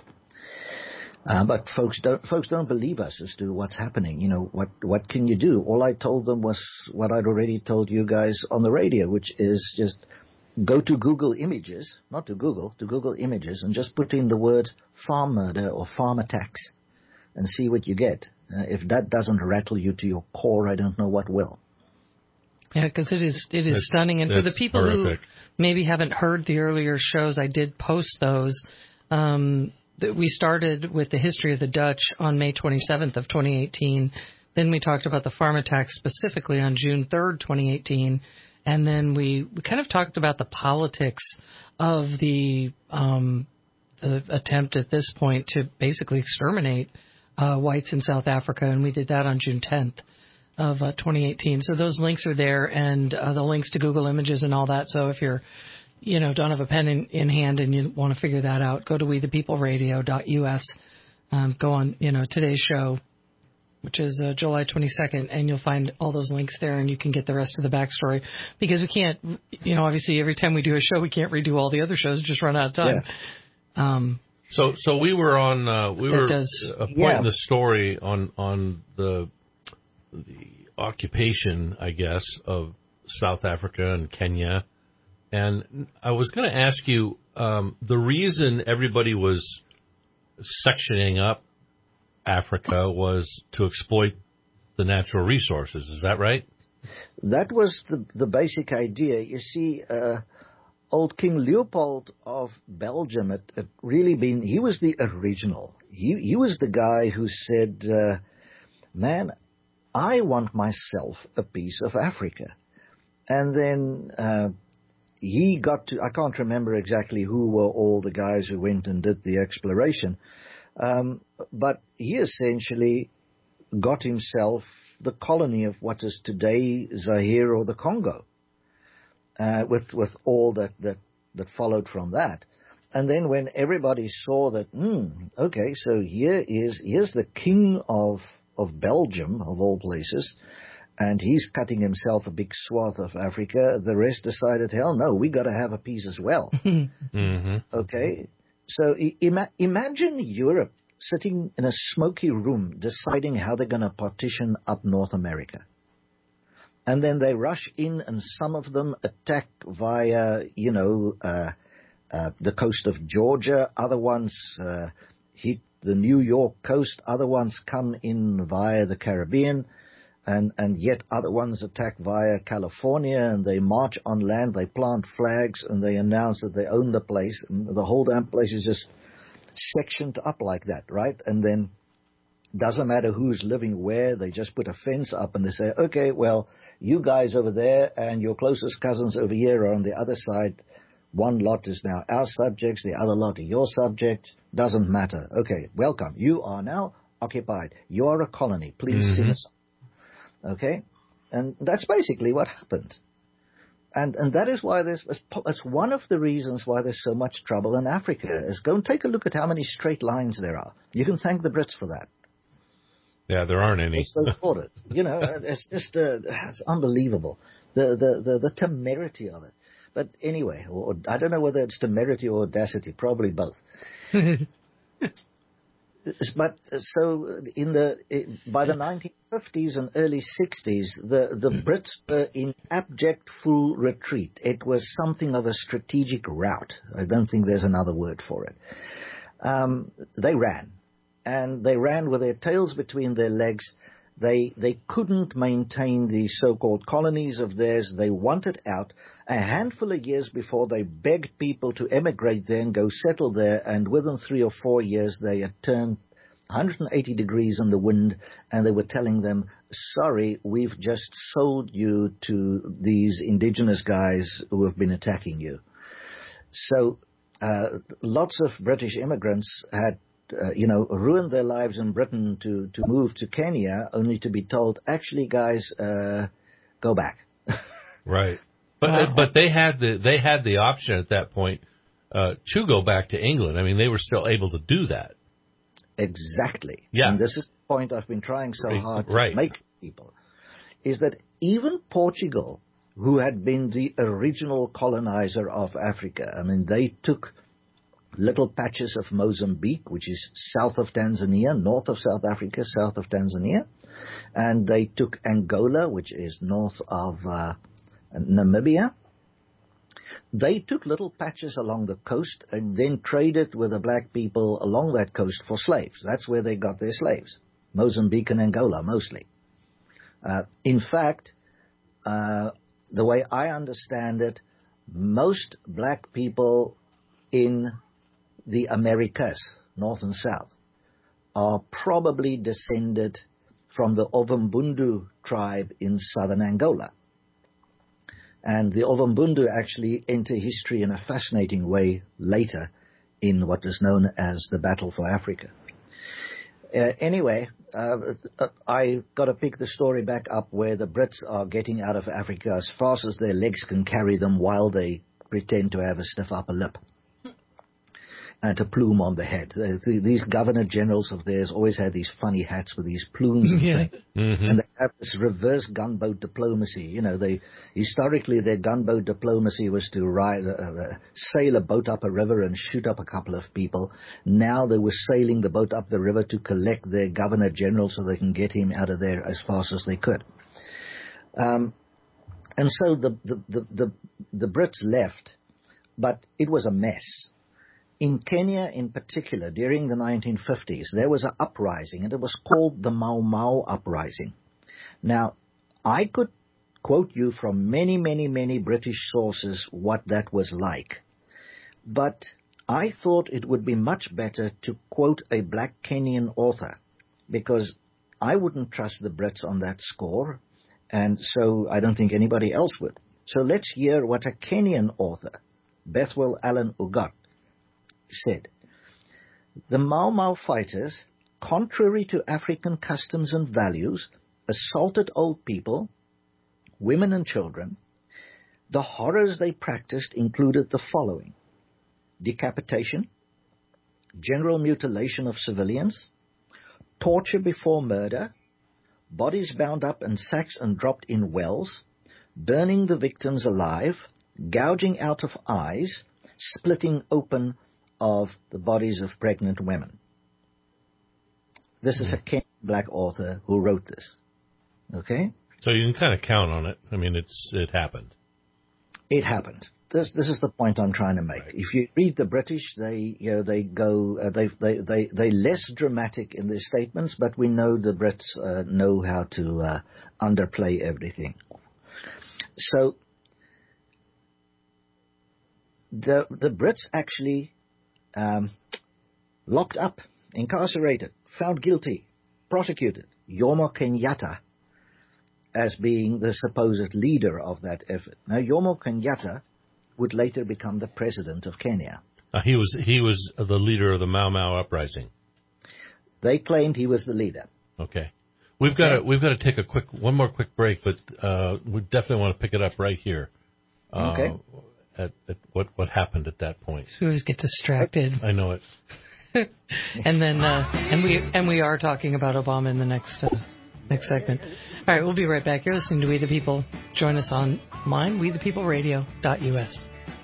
H: Uh, but folks don't, folks don't believe us as to what's happening. You know, what, what can you do? All I told them was what I'd already told you guys on the radio, which is just go to Google Images, not to Google, to Google Images, and just put in the words farm murder or farm attacks and see what you get. Uh, if that doesn't rattle you to your core, I don't know what will.
B: Yeah, because it is it is
C: it's,
B: stunning. And for the people
C: horrific.
B: who maybe haven't heard the earlier shows, I did post those. Um, that we started with the history of the Dutch on May twenty-seventh of twenty eighteen. Then we talked about the farm attacks specifically on June third, twenty eighteen. And then we, we kind of talked about the politics of the, um, the attempt at this point to basically exterminate uh, whites in South Africa. And we did that on June tenth of uh, twenty eighteen. So those links are there, and uh, the links to Google Images and all that. So if you're you know, don't have a pen in, in hand and you want to figure that out, go to we the people radio dot U S. Um, go on, you know, today's show, which is uh, July twenty-second, and you'll find all those links there, and you can get the rest of the backstory. Because we can't, you know, obviously every time we do a show, we can't redo all the other shows, just run out of time. Yeah. Um,
C: so, so we were on, uh, we were
B: does,
C: a point
H: yeah.
C: in the story on on the the occupation, I guess, of South Africa and Kenya. And I was going to ask you, um, the reason everybody was sectioning up Africa was to exploit the natural resources. Is that right?
H: That was the, the basic idea. You see, uh, old King Leopold of Belgium had, had really been, he was the original. He, he was the guy who said, uh, man, I want myself a piece of Africa. And then... Uh, He got to, I can't remember exactly who were all the guys who went and did the exploration, um, but he essentially got himself the colony of what is today Zaire or the Congo, uh, with with all that, that, that followed from that. And then when everybody saw that, hmm, okay, so here is here's the king of of Belgium, of all places, and he's cutting himself a big swath of Africa. The rest decided, hell no, we got to have a piece as well.
C: Mm-hmm.
H: Okay? So ima- imagine Europe sitting in a smoky room deciding how they're going to partition up North America. And then they rush in and some of them attack via, you know, uh, uh, the coast of Georgia. Other ones uh, hit the New York coast. Other ones come in via the Caribbean. And, and yet other ones attack via California, and they march on land, they plant flags, and they announce that they own the place. And the whole damn place is just sectioned up like that, right? And then doesn't matter who's living where, they just put a fence up and they say, okay, well, you guys over there and your closest cousins over here are on the other side. One lot is now our subjects, the other lot are your subjects. Doesn't matter. Okay, welcome. You are now occupied. You are a colony. Please mm-hmm. sing us. Okay, and that's basically what happened, and and that is why there's it's one of the reasons why there's so much trouble in Africa. Is go and take a look at how many straight lines there are. You can thank the Brits for that.
C: Yeah, there aren't any.
H: It's so ordered. You know, it's just uh, it's unbelievable the, the the the temerity of it. But anyway, or, I don't know whether it's temerity or audacity. Probably both. But so in the by the nineteen fifties and early sixties, the, the Brits were in abject full retreat. It was something of a strategic rout. I don't think there's another word for it. Um, they ran, and they ran with their tails between their legs. They they couldn't maintain the so-called colonies of theirs. They wanted out. A handful of years before, they begged people to emigrate there and go settle there, and within three or four years, they had turned one hundred eighty degrees in the wind, and they were telling them, sorry, we've just sold you to these indigenous guys who have been attacking you. So uh, lots of British immigrants had Uh, you know, ruined their lives in Britain to, to move to Kenya, only to be told, actually, guys, uh, go back.
C: Right, but uh, but they had the they had the option at that point uh, to go back to England. I mean, they were still able to do that.
H: Exactly.
C: Yeah.
H: And this is the point I've been trying so hard to
C: right.
H: make people, is that even Portugal, who had been the original colonizer of Africa, I mean, they took little patches of Mozambique, which is south of Tanzania, north of South Africa, south of Tanzania. And they took Angola, which is north of uh, Namibia. They took little patches along the coast and then traded with the black people along that coast for slaves. That's where they got their slaves, Mozambique and Angola mostly. Uh, in fact, uh, the way I understand it, most black people in the Americas, North and South, are probably descended from the Ovimbundu tribe in southern Angola. And the Ovimbundu actually enter history in a fascinating way later in what is known as the Battle for Africa. Uh, anyway, uh, I got to pick the story back up where the Brits are getting out of Africa as fast as their legs can carry them while they pretend to have a stiff upper lip and a plume on the head. These governor generals of theirs always had these funny hats with these plumes and
B: yeah.
H: things. Mm-hmm. And they have this reverse gunboat diplomacy. You know, they historically their gunboat diplomacy was to ride, uh, uh, sail a boat up a river and shoot up a couple of people. Now they were sailing the boat up the river to collect their governor general so they can get him out of there as fast as they could. Um, and so the, the, the, the, the Brits left, but it was a mess. In Kenya, in particular, during the nineteen fifties, there was an uprising, and it was called the Mau Mau Uprising. Now, I could quote you from many, many, many British sources what that was like, but I thought it would be much better to quote a black Kenyan author, because I wouldn't trust the Brits on that score, and so I don't think anybody else would. So let's hear what a Kenyan author, Bethwell Allen Ugot, said. The Mau Mau fighters, contrary to African customs and values, assaulted old people, women and children. The horrors they practiced included the following: decapitation, general mutilation of civilians, torture before murder, bodies bound up in sacks and dropped in wells, burning the victims alive, gouging out of eyes, splitting open of the bodies of pregnant women. This is a Kenyan black author who wrote this. Okay?
C: So you can kind of count on it. I mean, it's it happened.
H: It happened. this this is the point I'm trying to make. Right. If you read the British, they you know they go uh, they they they they less dramatic in their statements, but we know the Brits uh, know how to uh, underplay everything. So the the Brits actually um, locked up, incarcerated, found guilty, prosecuted Jomo Kenyatta as being the supposed leader of that effort. Now, Jomo Kenyatta would later become the president of Kenya.
C: Uh, he was he was the leader of the Mau Mau uprising.
H: They claimed he was the leader.
C: Okay, we've got to we've got to take a quick one more quick break, but uh, we definitely want to pick it up right here. Uh,
H: okay.
C: At, at what what happened at that point?
B: So we always get distracted.
C: I know it.
B: and then uh, and we and we are talking about Obama in the next uh, next segment. All right, we'll be right back. You're listening to We the People. Join us online, we the people radio dot U S.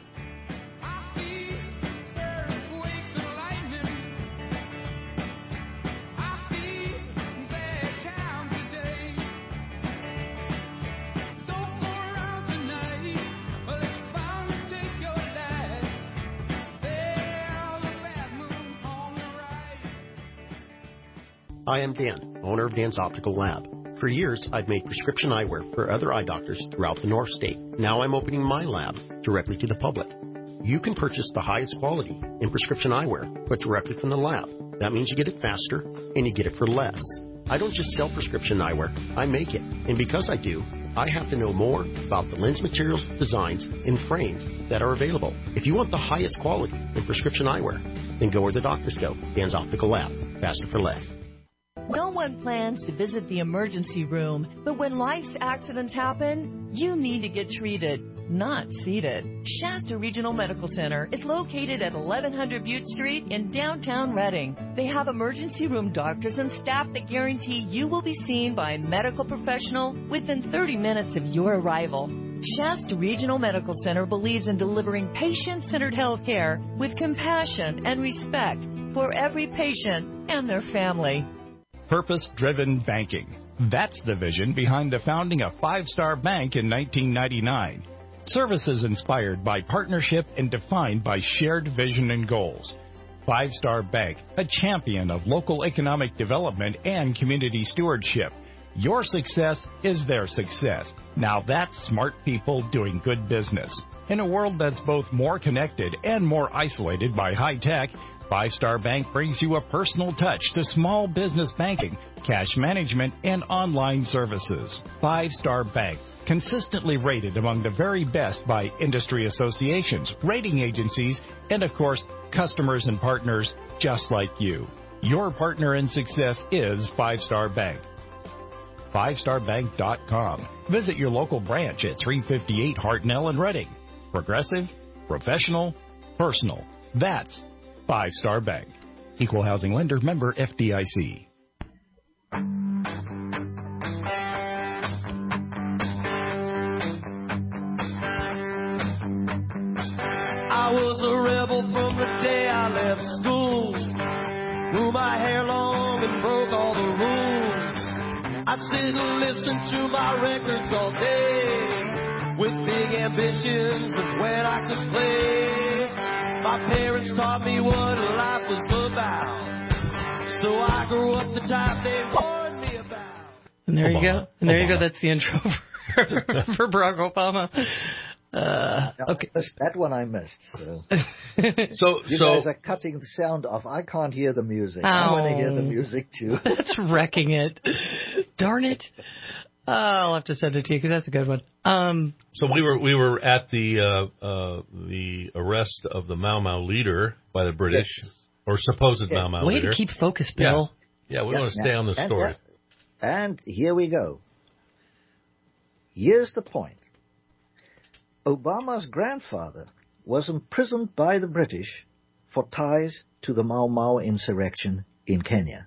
M: Hi, I'm Dan, owner of Dan's Optical Lab. For years, I've made prescription eyewear for other eye doctors throughout the North State. Now I'm opening my lab directly to the public. You can purchase the highest quality in prescription eyewear, but directly from the lab. That means you get it faster, and you get it for less. I don't just sell prescription eyewear, I make it. And because I do, I have to know more about the lens materials, designs, and frames that are available. If you want the highest quality in prescription eyewear, then go where the doctors go. Dan's Optical Lab. Faster for less.
N: No one plans to visit the emergency room, but when life's accidents happen, you need to get treated, not seated. Shasta Regional Medical Center is located at eleven hundred Butte Street in downtown Reading. They have emergency room doctors and staff that guarantee you will be seen by a medical professional within thirty minutes of your arrival. Shasta Regional Medical Center believes in delivering patient-centered health care with compassion and respect for every patient and their family.
A: Purpose-driven banking. That's the vision behind the founding of Five Star Bank in nineteen ninety-nine. Services inspired by partnership and defined by shared vision and goals. Five Star Bank, a champion of local economic development and community stewardship. Your success is their success. Now that's smart people doing good business. In a world that's both more connected and more isolated by high tech, Five Star Bank brings you a personal touch to small business banking, cash management, and online services. Five Star Bank, consistently rated among the very best by industry associations, rating agencies, and of course, customers and partners just like you. Your partner in success is Five Star Bank. five star bank dot com. Visit your local branch at three fifty-eight Hartnell in Reading. Progressive, professional, personal. That's Five Star Bank. Equal housing lender, member F D I C.
G: I was a rebel from the day I left school. Grew my hair long and broke all the rules. I'd sit and listen to my records all day, with big ambitions of when I could play. My parents taught me what life was about, so I grew up the type they warned me about.
B: And there
C: Obama.
B: you go. And there
C: Obama.
B: you go. That's the intro for, for Barack Obama. Uh, okay.
H: That one I missed. So,
C: so
H: you
C: so,
H: guys are cutting the sound off. I can't hear the music.
B: Oh.
H: I want to hear the music too.
B: That's wrecking it. Darn it. Uh, I'll have to send it to you because that's a good one. Um,
C: so we were we were at the uh, uh, the arrest of the Mau Mau leader by the British, yes. or supposed yes. Mau Mau
B: way
C: leader.
B: Way to keep focused, Bill.
C: Yeah, yeah we
H: yeah,
C: want to stay
H: yeah.
C: on the
H: and,
C: story.
H: And here we go. Here's the point. Obama's grandfather was imprisoned by the British for ties to the Mau Mau insurrection in Kenya.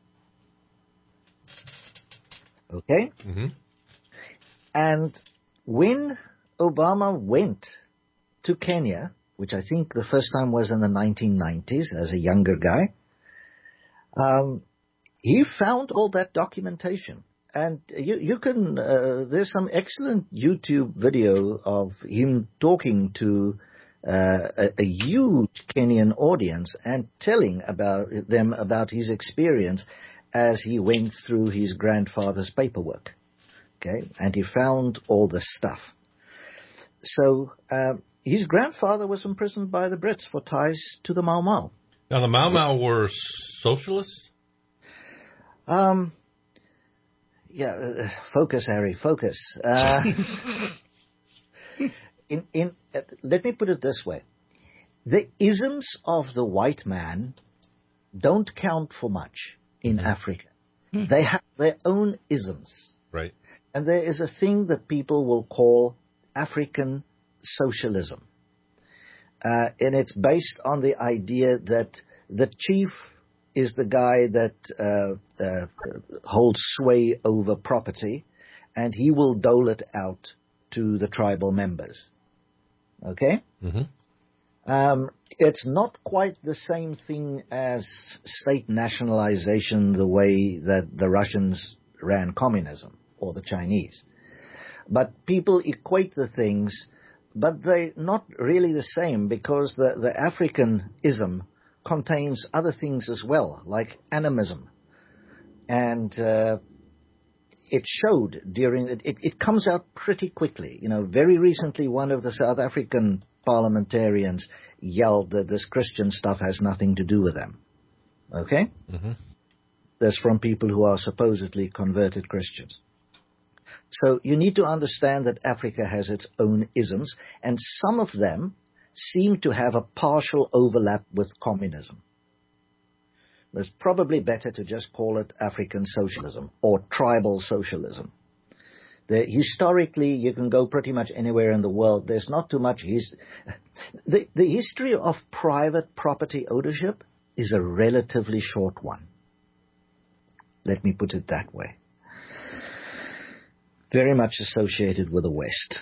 H: Okay?
C: Mm-hmm.
H: And when Obama went to Kenya, which I think the first time was in the nineteen nineties as a younger guy, um, he found all that documentation. and you you can uh, there's some excellent YouTube video of him talking to uh, a, a huge Kenyan audience and telling about them about his experience as he went through his grandfather's paperwork. Okay, and he found all this stuff. So uh, his grandfather was imprisoned by the Brits for ties to the Mau Mau.
C: Now the Mau Mau were socialists?
H: Um. Yeah, uh, focus, Harry, focus. Uh, in, in, uh, let me put it this way. The isms of the white man don't count for much in mm-hmm. Africa. Mm-hmm. They have their own isms.
C: Right.
H: And there is a thing that people will call African socialism. Uh, and it's based on the idea that the chief is the guy that uh, uh, holds sway over property, and he will dole it out to the tribal members. Okay?
C: Mm-hmm.
H: Um, it's not quite the same thing as state nationalization the way that the Russians ran communism, or the Chinese. But people equate the things, but they're not really the same, because the, the Africanism contains other things as well, like animism. And uh, it showed during, it, it, it comes out pretty quickly. You know, very recently one of the South African parliamentarians yelled that this Christian stuff has nothing to do with them. Okay?
C: Mm-hmm.
H: That's from people who are supposedly converted Christians. So you need to understand that Africa has its own isms, and some of them seem to have a partial overlap with communism. It's probably better to just call it African socialism or tribal socialism. The, historically, you can go pretty much anywhere in the world. There's not too much. His, the, the history of private property ownership is a relatively short one. Let me put it that way. Very much associated with the West.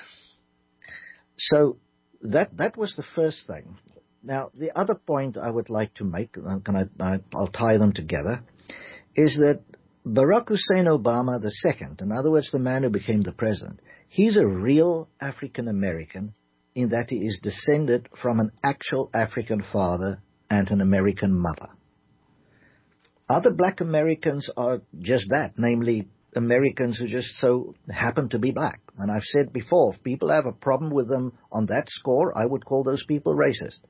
H: So, That that was the first thing. Now, the other point I would like to make, can I, I, I'll tie them together, is that Barack Hussein Obama the second, in other words, the man who became the president, he's a real African American in that he is descended from an actual African father and an American mother. Other black Americans are just that, namely Americans who just so happen to be black. And I've said before, if people have a problem with them on that score, I would call those people racist.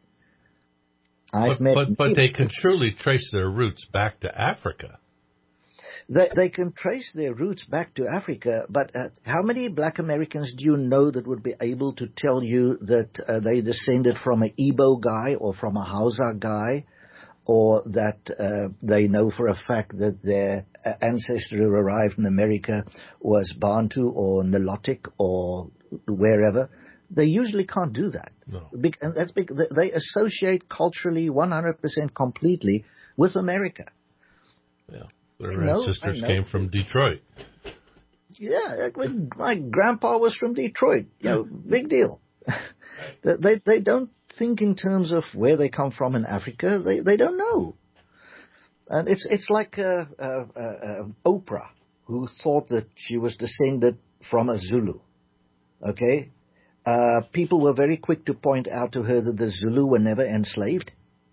H: I've
C: but,
H: met
C: but, but they can truly trace their roots back to Africa.
H: They, they can trace their roots back to Africa, but uh, how many black Americans do you know that would be able to tell you that uh, they descended from an Igbo guy or from a Hausa guy, or that uh, they know for a fact that their ancestor who arrived in America was Bantu or Nilotic or wherever? They usually can't do that.
C: No.
H: And that's because they associate culturally one hundred percent completely with America.
C: Yeah, their ancestors came from Detroit.
H: Yeah, my grandpa was from Detroit. You know, big deal. they they don't think in terms of where they come from in Africa. They they don't know. And it's it's like uh, uh, uh, Oprah, who thought that she was descended from a Zulu. Okay? Uh, people were very quick to point out to her that the Zulu were never enslaved.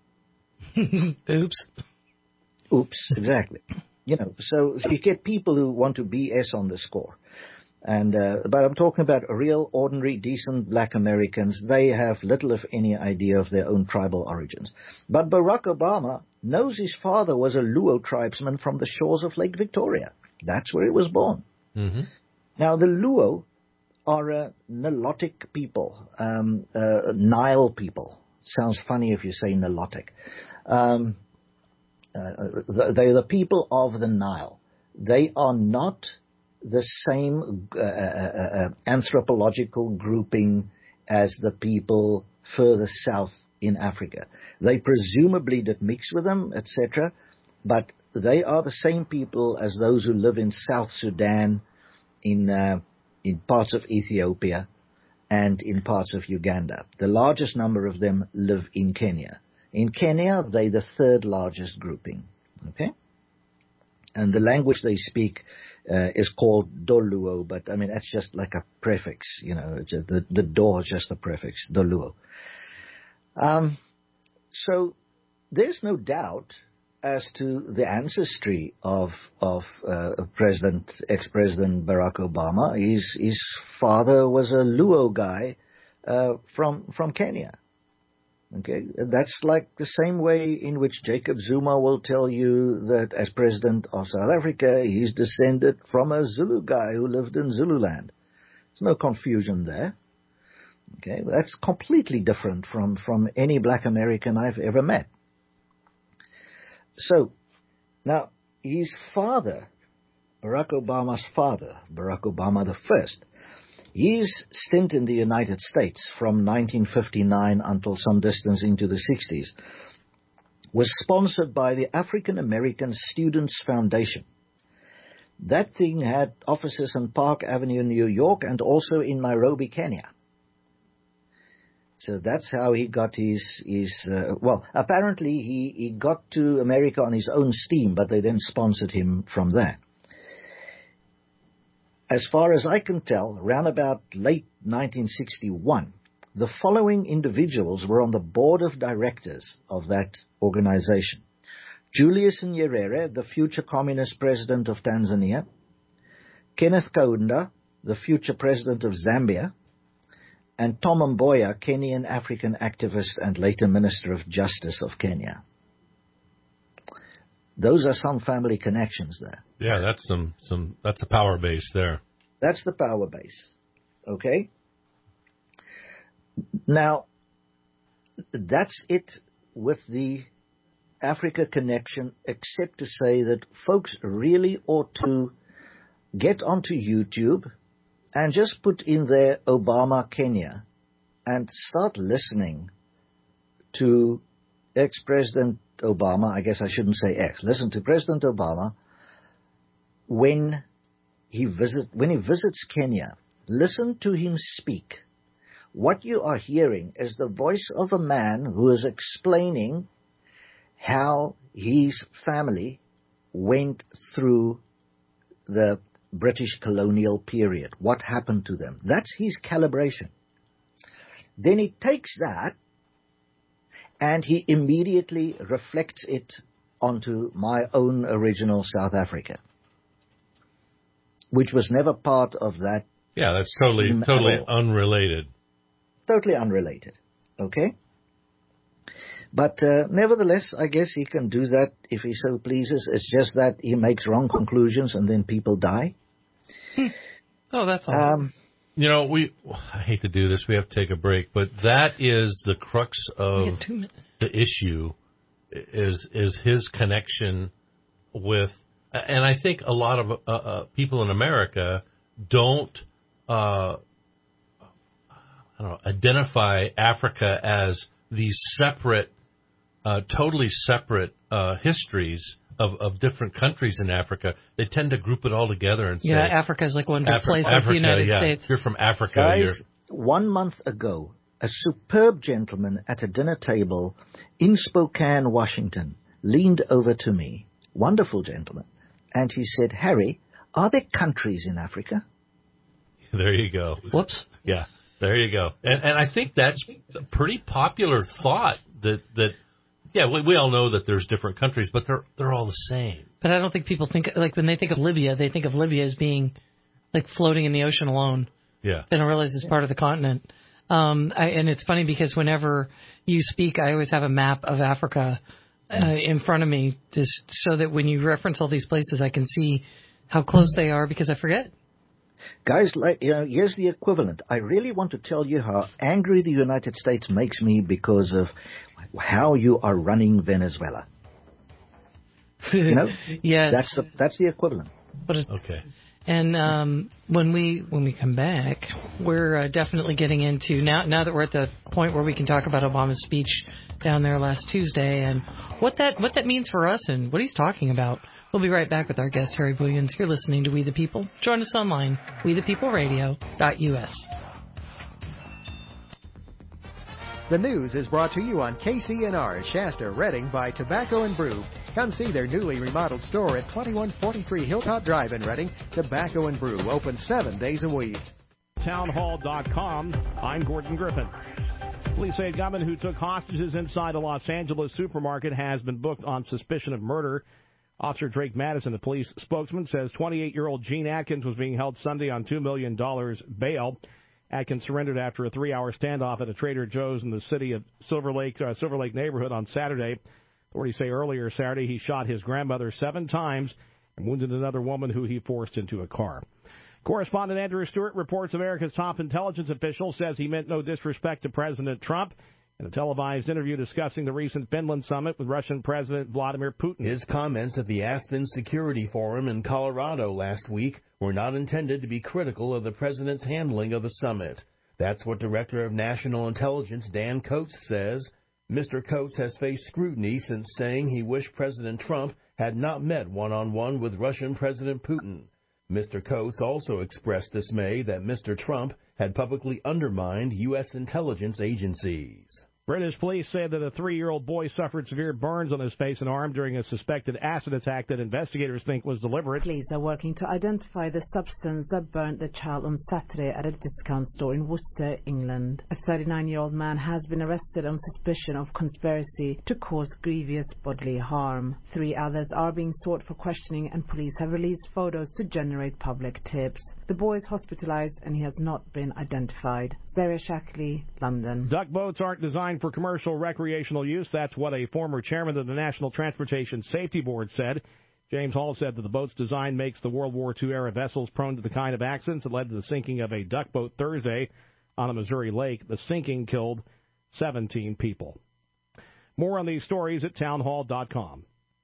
B: Oops.
H: Oops, exactly. You know, so, so you get people who want to B S on the score. And uh, but I'm talking about real, ordinary, decent black Americans. They have little, if any, idea of their own tribal origins. But Barack Obama knows his father was a Luo tribesman from the shores of Lake Victoria. That's where he was born.
C: Mm-hmm.
H: Now, the Luo are uh, Nilotic people, um, uh, Nile people. Sounds funny if you say Nilotic. Um, uh, they're the people of the Nile. They are not the same uh, uh, uh, anthropological grouping as the people further south in Africa. They presumably did mix with them, et cetera, but they are the same people as those who live in South Sudan, in uh, in parts of Ethiopia, and in parts of Uganda. The largest number of them live in Kenya. In Kenya, they're the third largest grouping. Okay? And the language they speak uh, is called Doluo, but I mean that's just like a prefix, you know. It's just, the the Do is just a prefix, Doluo. Um, so there's no doubt as to the ancestry of of uh, President ex-President Barack Obama. His his father was a Luo guy uh, from from Kenya. Okay, that's like the same way in which Jacob Zuma will tell you that as president of South Africa, he's descended from a Zulu guy who lived in Zululand. There's no confusion there. Okay, that's completely different from, from any black American I've ever met. So, now, his father, Barack Obama's father, Barack Obama the First, his stint in the United States from nineteen fifty-nine until some distance into the sixties was sponsored by the African American Students Foundation. That thing had offices in Park Avenue, New York, and also in Nairobi, Kenya. So that's how he got his, his uh, well, apparently he, he got to America on his own steam, but they then sponsored him from there. As far as I can tell, around about late nineteen sixty-one, the following individuals were on the board of directors of that organization. Julius Nyerere, the future communist president of Tanzania. Kenneth Kaunda, the future president of Zambia. And Tom Mboya, Kenyan African activist and later Minister of Justice of Kenya. Those are some family connections there.
C: Yeah, that's some, some that's a power base there. That's
H: the power base. Okay? Now, that's it with the Africa connection, except to say that folks really ought to get onto YouTube and just put in there Obama Kenya and start listening to ex-President Obama. I guess I shouldn't say ex. Listen to President Obama when he visit when he visits Kenya. Listen to him speak. What you are hearing is the voice of a man who is explaining how his family went through the British colonial period. What happened to them? That's his calibration. Then he takes that and he immediately reflects it onto my own original South Africa, which was never part of that.
C: Yeah, that's totally totally unrelated.
H: Totally unrelated. Okay? But uh, nevertheless, I guess he can do that if he so pleases. It's just that he makes wrong conclusions and then people die.
B: Oh, that's all.
H: Um,
C: you know, we I hate to do this. We have to take a break, but that is the crux of the issue is is his connection with, and I think a lot of uh, uh, people in America don't uh, I don't know, identify Africa as these separate, uh, totally separate uh, histories of, of different countries in Africa. They tend to group it all together and say,
B: yeah, Africa is like one big
C: Afri-
B: place
C: Africa,
B: like the United
C: yeah.
B: States.
C: You're from Africa.
H: Guys,
C: you're...
H: one month ago, a superb gentleman at a dinner table in Spokane, Washington, leaned over to me, wonderful gentleman, and he said, Harry, are there countries in Africa?
C: There you go.
B: Whoops.
C: Yeah, there you go. And, and I think that's a pretty popular thought that, that yeah, we, we all know that there's different countries, but they're they're all the same.
B: But I don't think people think, like when they think of Libya, they think of Libya as being like floating in the ocean alone.
C: Yeah.
B: They don't realize it's part of the continent. Um, I, and it's funny because whenever you speak, I always have a map of Africa uh, in front of me, just so that when you reference all these places, I can see how close they are because I forget.
H: Guys, like, you know, here's the equivalent. I really want to tell you how angry the United States makes me because of how you are running Venezuela. You know?
B: Yes.
H: That's the, that's the equivalent.
B: But it's,
C: okay.
B: And um, when we when we come back, we're uh, definitely getting into, now now that we're at the point where we can talk about Obama's speech down there last Tuesday and what that what that means for us and what he's talking about. We'll be right back with our guest, Harry Williams. You're listening to We the People. Join us online, we the people radio dot U S.
O: The news is brought to you on K C N R Shasta, Redding by Tobacco and Brew. Come see their newly remodeled store at twenty-one forty-three Hilltop Drive in Redding. Tobacco and Brew, open seven days a week.
P: townhall dot com. I'm Gordon Griffin. Police say a gunman who took hostages inside a Los Angeles supermarket has been booked on suspicion of murder. Officer Drake Madison, the police spokesman, says twenty-eight-year-old Gene Atkins was being held Sunday on two million dollars bail. Atkins surrendered after a three-hour standoff at a Trader Joe's in the city of Silver Lake, uh, Silver Lake neighborhood on Saturday. Authorities say earlier Saturday he shot his grandmother seven times and wounded another woman who he forced into a car. Correspondent Andrew Stewart reports America's top intelligence official says he meant no disrespect to President Trump in a televised interview discussing the recent Finland summit with Russian President Vladimir Putin.
Q: His comments at the Aspen Security Forum in Colorado last week were not intended to be critical of the president's handling of the summit. That's what Director of National Intelligence Dan Coats says. Mister Coats has faced scrutiny since saying he wished President Trump had not met one-on-one with Russian President Putin. Mister Coats also expressed dismay that Mister Trump had publicly undermined U S intelligence agencies.
P: British police say that a three-year-old boy suffered severe burns on his face and arm during a suspected acid attack that investigators think was deliberate.
R: Police are working to identify the substance that burned the child on Saturday at a discount store in Worcester, England. A thirty-nine-year-old man has been arrested on suspicion of conspiracy to cause grievous bodily harm. Three others are being sought for questioning, and police have released photos to generate public tips. The boy is hospitalized and he has not been identified. Sarah Shackley, London.
P: Duck boats aren't designed for commercial recreational use. That's what a former chairman of the National Transportation Safety Board said. James Hall said that the boat's design makes the World War Two era vessels prone to the kind of accidents that led to the sinking of a duck boat Thursday on a Missouri lake. The sinking killed seventeen people. More on these stories at townhall dot com.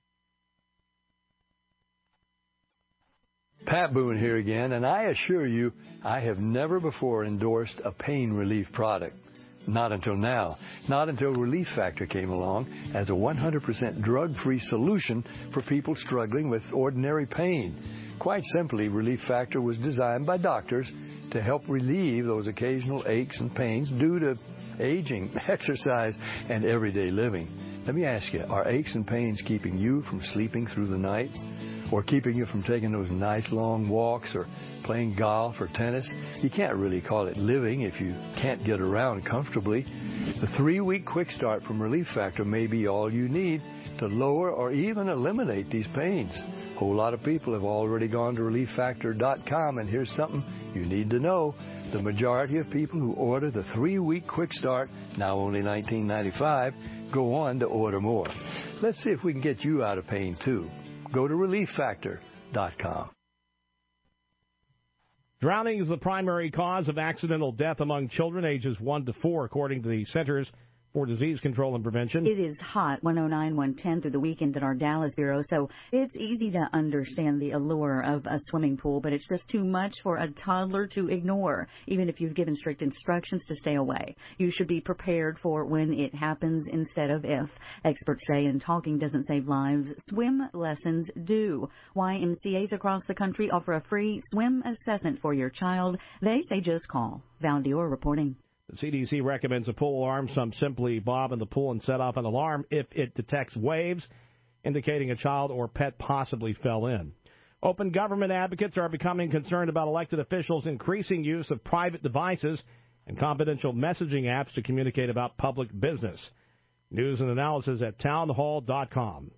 S: Pat Boone here again, and I assure you, I have never before endorsed a pain relief product. Not until now. Not until Relief Factor came along as a one hundred percent drug-free solution for people struggling with ordinary pain. Quite simply, Relief Factor was designed by doctors to help relieve those occasional aches and pains due to aging, exercise, and everyday living. Let me ask you, are aches and pains keeping you from sleeping through the night? Or keeping you from taking those nice long walks or playing golf or tennis? You can't really call it living if you can't get around comfortably. The three-week quick start from Relief Factor may be all you need to lower or even eliminate these pains. A whole lot of people have already gone to relief factor dot com, and here's something you need to know. The majority of people who order the three-week quick start, now only nineteen ninety-five dollars, go on to order more. Let's see if we can get you out of pain, too. Go to relief factor dot com.
P: Drowning is the primary cause of accidental death among children ages one to four, according to the Centers for Disease Control and Prevention.
T: It is hot, one oh nine, one ten through the weekend at our Dallas Bureau, so it's easy to understand the allure of a swimming pool, but it's just too much for a toddler to ignore, even if you've given strict instructions to stay away. You should be prepared for when it happens instead of if. Experts say, and talking doesn't save lives, swim lessons do. Y M C As across the country offer a free swim assessment for your child. They say just call. Val Dior reporting.
P: The C D C recommends a pool alarm. Some simply bob in the pool and set off an alarm if it detects waves, indicating a child or pet possibly fell in. Open government advocates are becoming concerned about elected officials' increasing use of private devices and confidential messaging apps to communicate about public business. News and analysis at townhall dot com.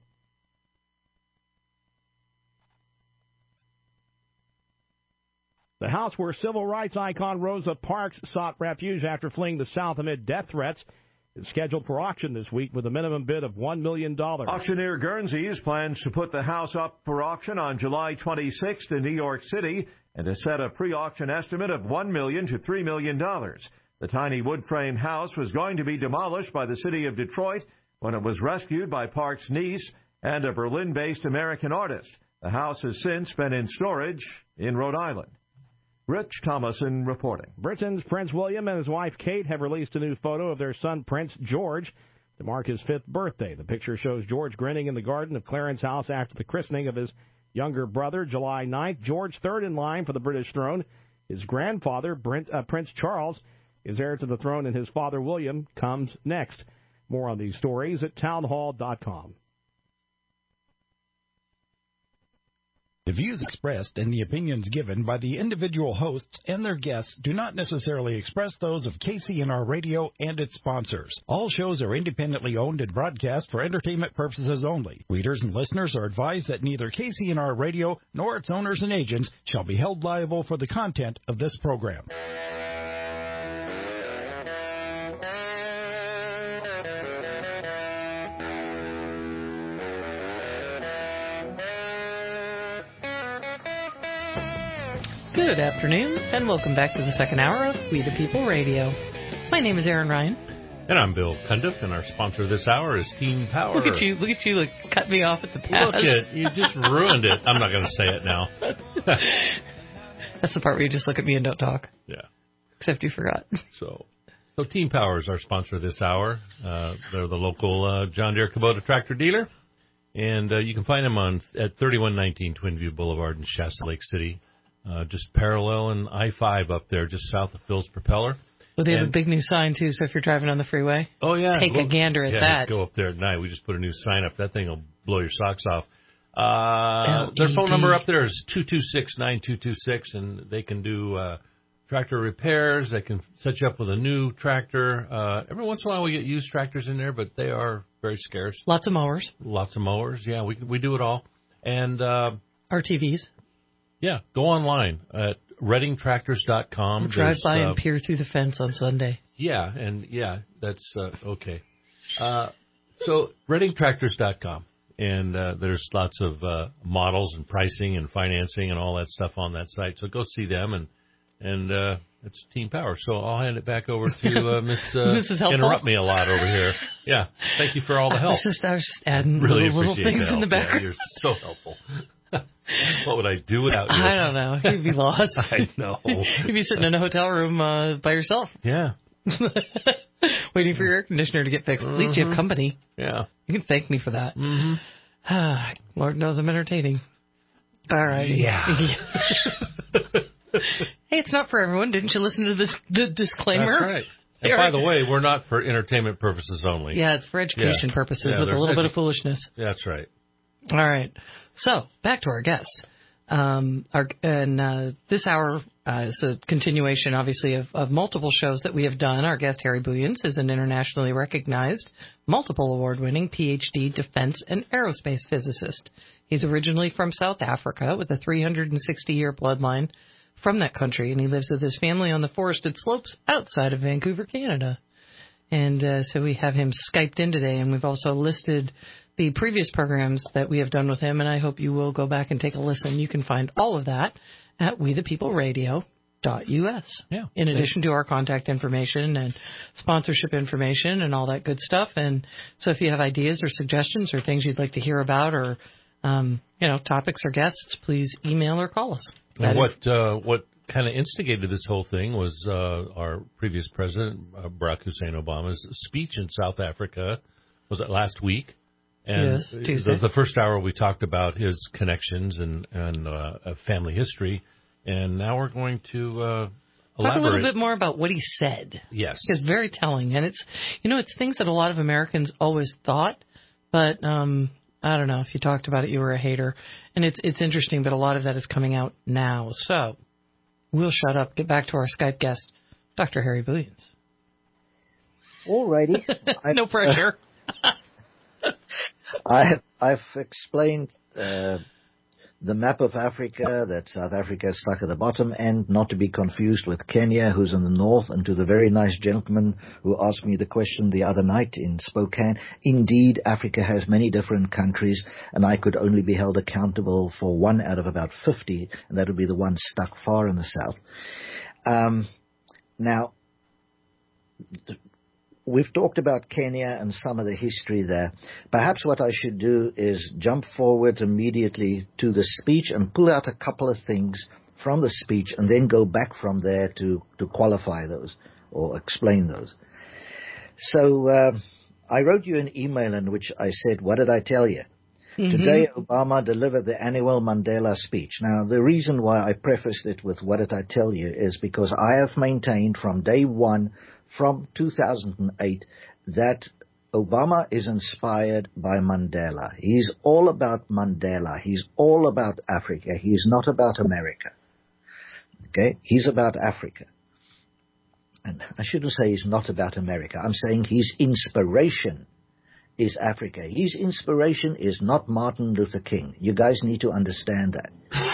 P: The house where civil rights icon Rosa Parks sought refuge after fleeing the South amid death threats is scheduled for auction this week with a minimum bid of one million dollars.
U: Auctioneer Guernsey's plans to put the house up for auction on July twenty-sixth in New York City and to set a pre-auction estimate of one million dollars to three million dollars. The tiny wood-frame house was going to be demolished by the city of Detroit when it was rescued by Parks' niece and a Berlin-based American artist. The house has since been in storage in Rhode Island. Rich Thomason reporting.
P: Britain's Prince William and his wife Kate have released a new photo of their son Prince George to mark his fifth birthday. The picture shows George grinning in the garden of Clarence House after the christening of his younger brother July ninth. George third in line for the British throne. His grandfather, Brent, uh, Prince Charles, His heir to the throne and his father, William, comes next. More on these stories at townhall dot com.
A: The views expressed and the opinions given by the individual hosts and their guests do not necessarily express those of K C N R Radio and its sponsors. All shows are independently owned and broadcast for entertainment purposes only. Readers and listeners are advised that neither K C N R Radio nor its owners and agents shall be held liable for the content of this program.
B: Good afternoon, and welcome back to the second hour of We the People Radio. My name is Aaron Ryan.
C: And I'm Bill Cundiff, and our sponsor this hour is Team Power.
B: Look at you, look at you, like, cut me off at the pass.
C: Look at, you just ruined it. I'm not going to say it now.
B: That's the part where you just look at me and don't talk.
C: Yeah.
B: Except you forgot.
C: So, so Team Power is our sponsor this hour. Uh, they're the local uh, John Deere Kubota tractor dealer, and uh, you can find them on at thirty-one nineteen Twin View Boulevard in Shasta Lake City. Uh, just paralleling I five up there, just south of Phil's Propeller.
B: Well, they have
C: and,
B: a big new sign, too, so if you're driving on the freeway,
C: oh yeah,
B: take
C: go,
B: a gander at
C: yeah,
B: that.
C: Go up there at night. We just put a new sign up. That thing will blow your socks off. Uh, their phone number up there is two two six, nine two two six, and they can do uh, tractor repairs. They can set you up with a new tractor. Uh, every once in a while we get used tractors in there, but they are very scarce.
B: Lots of mowers.
C: Lots of mowers, yeah. We we do it all. And uh,
B: R T Vs.
C: Yeah, go online at redding tractors dot com.
B: Drive by
C: uh,
B: and peer through the fence on Sunday.
C: Yeah, and yeah, that's uh, okay. Uh, so redding tractors dot com, and uh, there's lots of uh, models and pricing and financing and all that stuff on that site. So go see them, and and uh, it's Team Power. So I'll hand it back over to uh, Miss uh,
B: This is helpful.
C: Interrupt me a lot over here. Yeah, thank you for all the help.
B: I was just, I was just adding
C: really
B: little, little things
C: the
B: in the background.
C: Yeah, you're so helpful. What would I do without you?
B: I don't know. You'd be lost.
C: I know.
B: You'd be sitting in a hotel room uh, by yourself.
C: Yeah.
B: Waiting for your air conditioner to get fixed.
C: Mm-hmm.
B: At least you have company.
C: Yeah.
B: You can thank me for that.
C: Mm-hmm.
B: Lord knows I'm entertaining. All right.
C: Yeah.
B: Hey, it's not for everyone. Didn't you listen to this the disclaimer?
C: That's right. And by the way, we're not for entertainment purposes only.
B: Yeah, it's for education
C: yeah.
B: purposes
C: yeah,
B: with a little
C: edu-
B: bit of foolishness.
C: That's right.
B: All right. So, back to our guest. Um, our, and uh, this hour uh, is a continuation, obviously, of, of multiple shows that we have done. Our guest, Harry Booyens, is an internationally recognized, multiple award-winning P H D defense and aerospace physicist. He's originally from South Africa with a three hundred sixty year bloodline from that country, and he lives with his family on the forested slopes outside of Vancouver, Canada. And uh, so we have him Skyped in today, and we've also listed the previous programs that we have done with him, and I hope you will go back and take a listen. You can find all of that at we the people radio dot U S.
C: Yeah.
B: In addition to our contact information and sponsorship information and all that good stuff. And so if you have ideas or suggestions or things you'd like to hear about or, um, you know, topics or guests, please email or call us.
C: And what uh, what kind of instigated this whole thing was uh, our previous president, uh, Barack Hussein Obama's speech in South Africa. Was it last week? And
B: yes, Tuesday.
C: The, the first hour we talked about his connections and, and uh, family history, and now we're going to uh, elaborate.
B: Talk a little bit more about what he said.
C: Yes.
B: It's very telling, and it's, you know, it's things that a lot of Americans always thought, but um, I don't know, if you talked about it, you were a hater, and it's it's interesting, but a lot of that is coming out now. So we'll shut up, get back to our Skype guest, Doctor Harry Booyens.
H: All righty.
B: No pressure.
H: I, I've explained uh, the map of Africa, that South Africa is stuck at the bottom, and not to be confused with Kenya, who's in the north, and to the very nice gentleman who asked me the question the other night in Spokane. Indeed, Africa has many different countries, and I could only be held accountable for one out of about fifty, and that would be the one stuck far in the south. Um, now, we've talked about Kenya and some of the history there. Perhaps what I should do is jump forward immediately to the speech and pull out a couple of things from the speech and then go back from there to, to qualify those or explain those. So uh, I wrote you an email in which I said, what did I tell you? Mm-hmm. Today, Obama delivered the annual Mandela speech. Now, the reason why I prefaced it with what did I tell you is because I have maintained from day one, from two thousand eight, that Obama is inspired by Mandela. He's all about Mandela. He's all about Africa. He's not about America. Okay? He's about Africa. And I shouldn't say he's not about America. I'm saying his inspiration is Africa. His inspiration is not Martin Luther King. You guys need to understand that.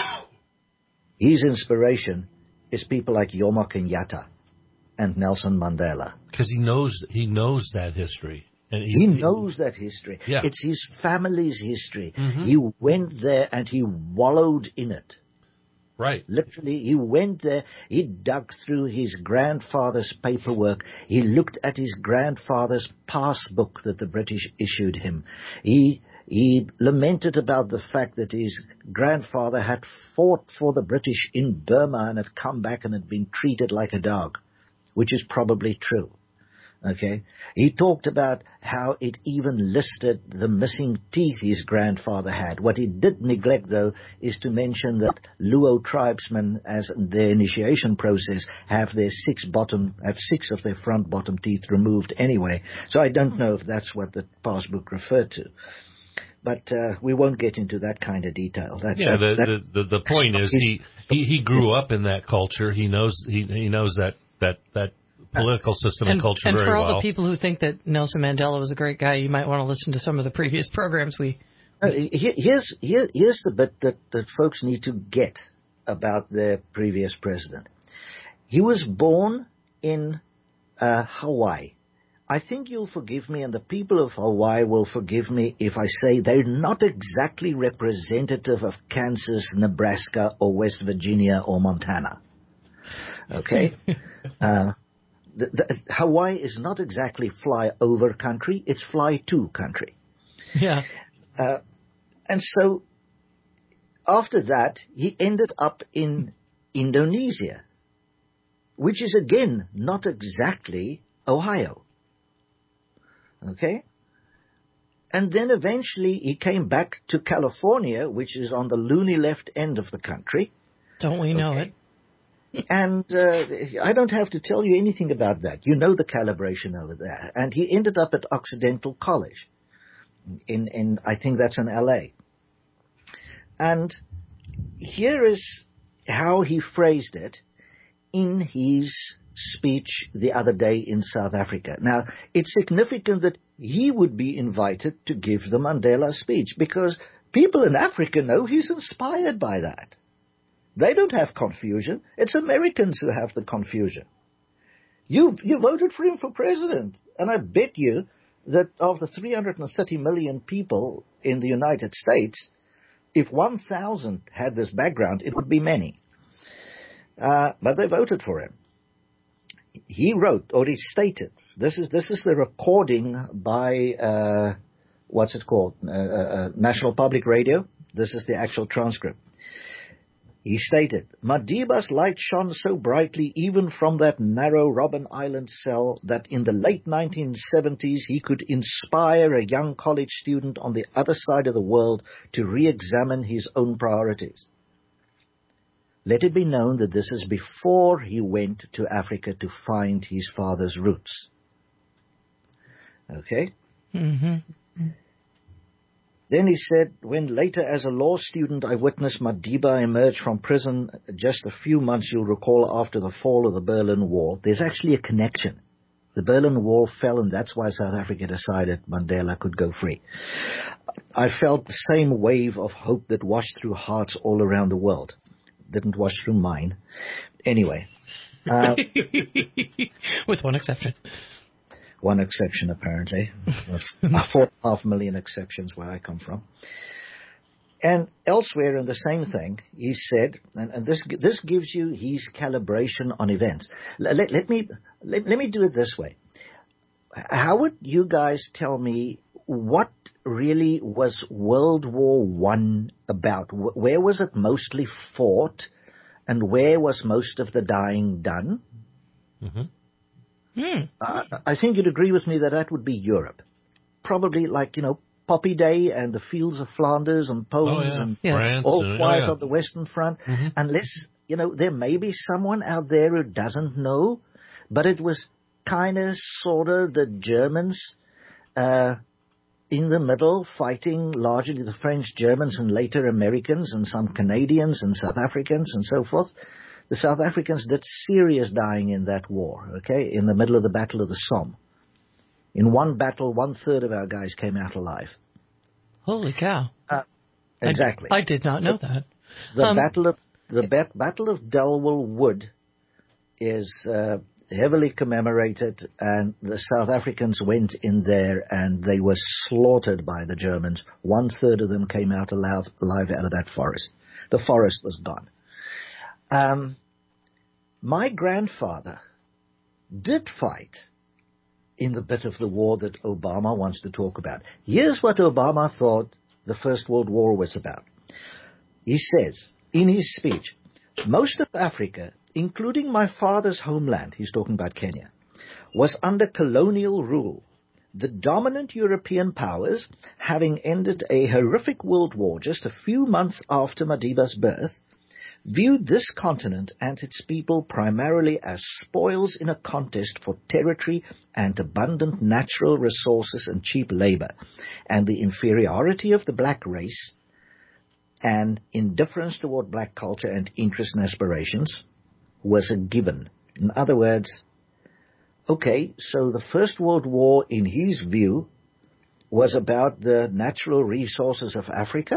H: His inspiration is people like Jomo Kenyatta and Nelson Mandela.
C: Because he knows he knows that history. And he,
H: he knows that history.
C: Yeah.
H: It's his family's history.
C: Mm-hmm.
H: He went there and he wallowed in it.
C: Right.
H: Literally, he went there, he dug through his grandfather's paperwork, he looked at his grandfather's passbook that the British issued him. He he lamented about the fact that his grandfather had fought for the British in Burma and had come back and had been treated like a dog, which is probably true. Okay. He talked about how it even listed the missing teeth his grandfather had. What he did neglect, though, is to mention that Luo tribesmen, as their initiation process, have their six bottom, have six of their front bottom teeth removed anyway. So I don't know if that's what the passbook referred to. But uh, we won't get into that kind of detail. That,
C: yeah,
H: that,
C: the,
H: that,
C: the the the point is he, he he grew up in that culture. He knows he he knows that that that. political system and, and culture
B: and
C: very
B: for all
C: well.
B: the people who think that Nelson Mandela was a great guy, you might want to listen to some of the previous programs we...
H: Uh, here's, here, here's the bit that, that folks need to get about their previous president. He was born in uh, Hawaii. I think you'll forgive me, and the people of Hawaii will forgive me if I say they're not exactly representative of Kansas, Nebraska, or West Virginia, or Montana. Okay? uh, The, the, Hawaii is not exactly fly-over country, it's fly-to country.
B: Yeah.
H: Uh, and so, after that, he ended up in Indonesia, which is, again, not exactly Ohio. Okay? And then eventually he came back to California, which is on the loony left end of the country.
B: Don't we know
H: okay.
B: it?
H: And uh, I don't have to tell you anything about that. You know the calibration over there. And he ended up at Occidental College in, in I think that's in L A. And here is how he phrased it in his speech the other day in South Africa. Now, it's significant that he would be invited to give the Mandela speech because people in Africa know he's inspired by that. They don't have confusion. It's Americans who have the confusion. You you voted for him for president. And I bet you that of the three hundred thirty million people in the United States, if one thousand had this background, it would be many. Uh, but they voted for him. He wrote, or he stated, this is this is the recording by, uh, what's it called, uh, uh, National Public Radio. This is the actual transcript. He stated, Madiba's light shone so brightly even from that narrow Robben Island cell that in the late nineteen seventies he could inspire a young college student on the other side of the world to re-examine his own priorities. Let it be known that this is before he went to Africa to find his father's roots. Okay?
B: Mm-hmm.
H: Then he said, when later as a law student I witnessed Madiba emerge from prison just a few months, you'll recall, after the fall of the Berlin Wall, there's actually a connection. The Berlin Wall fell, and that's why South Africa decided Mandela could go free. I felt the same wave of hope that washed through hearts all around the world. Didn't wash through mine. Anyway. Uh,
B: With one exception.
H: One exception, apparently. Four and a half million exceptions where I come from. And elsewhere in the same thing, he said, and, and this this gives you his calibration on events. Let, let, let me let, let me do it this way. How would you guys tell me what really was World War One about? Where was it mostly fought, and where was most of the dying done?
C: Mm-hmm.
B: Hmm.
H: Uh, I think you'd agree with me that that would be Europe. Probably like, you know, Poppy Day and the fields of Flanders and Poland
C: oh, yeah.
H: and
C: France,
H: all
C: uh,
H: quiet
C: oh, yeah.
H: on the Western Front.
C: Mm-hmm.
H: Unless, you know, there may be someone out there who doesn't know, but it was kind of, sort of the Germans uh, in the middle fighting largely the French, Germans, and later Americans and some Canadians and South Africans and so forth. The South Africans did serious dying in that war, okay, in the middle of the Battle of the Somme. In one battle, one-third of our guys came out alive.
B: Holy cow.
H: Uh, exactly.
B: I, I did not know that.
H: The
B: um,
H: Battle of the bat, Battle of Delwell Wood is uh, heavily commemorated, and the South Africans went in there and they were slaughtered by the Germans. One-third of them came out alive, alive out of that forest. The forest was gone. Um, my grandfather did fight in the bit of the war that Obama wants to talk about. Here's what Obama thought the First World War was about. He says, in his speech, most of Africa, including my father's homeland, he's talking about Kenya, was under colonial rule. The dominant European powers, having ended a horrific world war just a few months after Madiba's birth, viewed this continent and its people primarily as spoils in a contest for territory and abundant natural resources and cheap labor, and the inferiority of the black race and indifference toward black culture and interests and aspirations was a given. In other words, okay, so the First World War, in his view, was about the natural resources of Africa?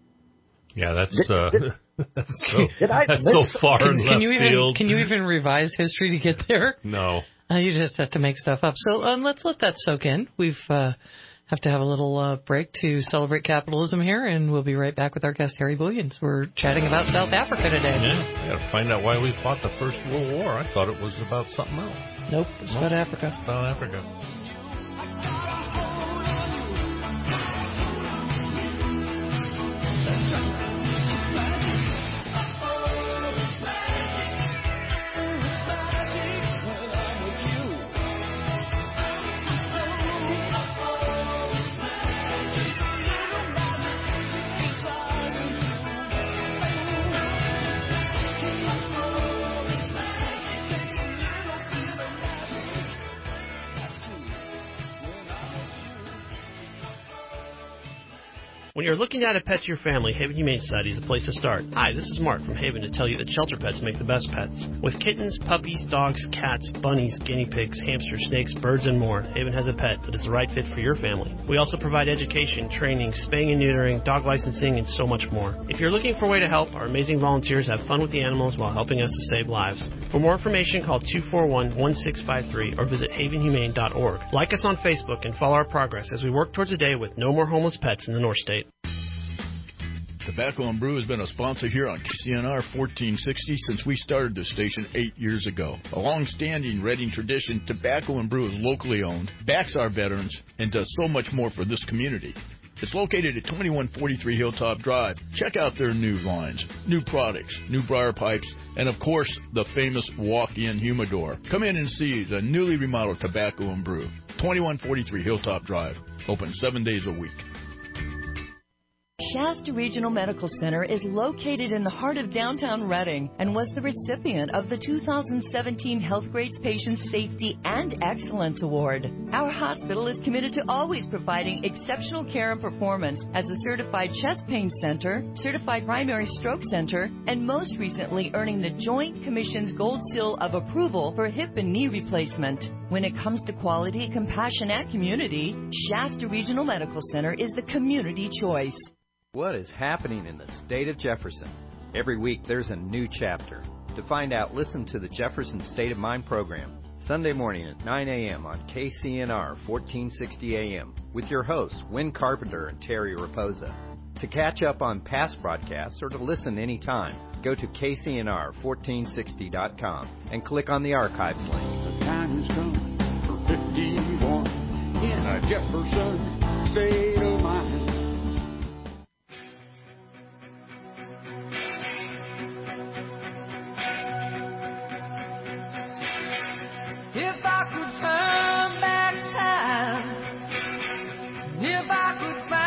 C: Yeah, that's...
H: Did,
C: uh...
H: did,
C: That's so,
H: Did I
C: that's
H: miss
C: so far
B: can,
C: in
B: can
C: left
B: you even,
C: field.
B: Can you even revise history to get there?
C: No.
B: Uh, you just have to make stuff up. So um, let's let that soak in. We've uh, have to have a little uh, break to celebrate capitalism here, and we'll be right back with our guest, Harry Bullions. We're chatting about South Africa today.
C: Yeah, I got to find out why we fought the First World War. I thought it was about something else.
B: Nope, it's
C: nope.
B: about Africa.
C: It's about Africa.
D: When you're looking to add a pet to your family, Haven Humane Society is the place to start. Hi, this is Mark from Haven to tell you that shelter pets make the best pets. With kittens, puppies, dogs, cats, bunnies, guinea pigs, hamsters, snakes, birds, and more, Haven has a pet that is the right fit for your family. We also provide education, training, spaying and neutering, dog licensing, and so much more. If you're looking for a way to help, our amazing volunteers have fun with the animals while helping us to save lives. For more information, call two four one, one six five three or visit haven humane dot org. Like us on Facebook and follow our progress as we work towards a day with no more homeless pets in the North State.
E: Tobacco and Brew has been a sponsor here on K C N R fourteen sixty since we started the station eight years ago. A long-standing Reading tradition, Tobacco and Brew is locally owned, backs our veterans, and does so much more for this community. It's located at twenty-one forty-three Hilltop Drive. Check out their new lines, new products, new briar pipes, and of course, the famous walk-in humidor. Come in and see the newly remodeled Tobacco and Brew. twenty-one forty-three Hilltop Drive. Open seven days a week.
N: Shasta Regional Medical Center is located in the heart of downtown Reading and was the recipient of the two thousand seventeen Healthgrades Patient Safety and Excellence Award. Our hospital is committed to always providing exceptional care and performance as a certified chest pain center, certified primary stroke center, and most recently earning the Joint Commission's Gold Seal of Approval for hip and knee replacement. When it comes to quality, compassion, and community, Shasta Regional Medical Center is the community choice.
V: What is happening in the state of Jefferson? Every week there's a new chapter. To find out, listen to the Jefferson State of Mind program, Sunday morning at nine a.m. on K C N R fourteen sixty A M with your hosts, Wynn Carpenter and Terry Raposa. To catch up on past broadcasts or to listen anytime, go to K C N R fourteen sixty dot com and click on the archives link.
W: The time has come for fifty-one in a Jefferson State of Mind.
G: If I could turn back time, if I could find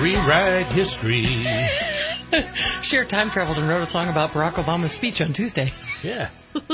C: rewrite history.
B: Cher time traveled and wrote a song about Barack Obama's speech on Tuesday.
C: Yeah.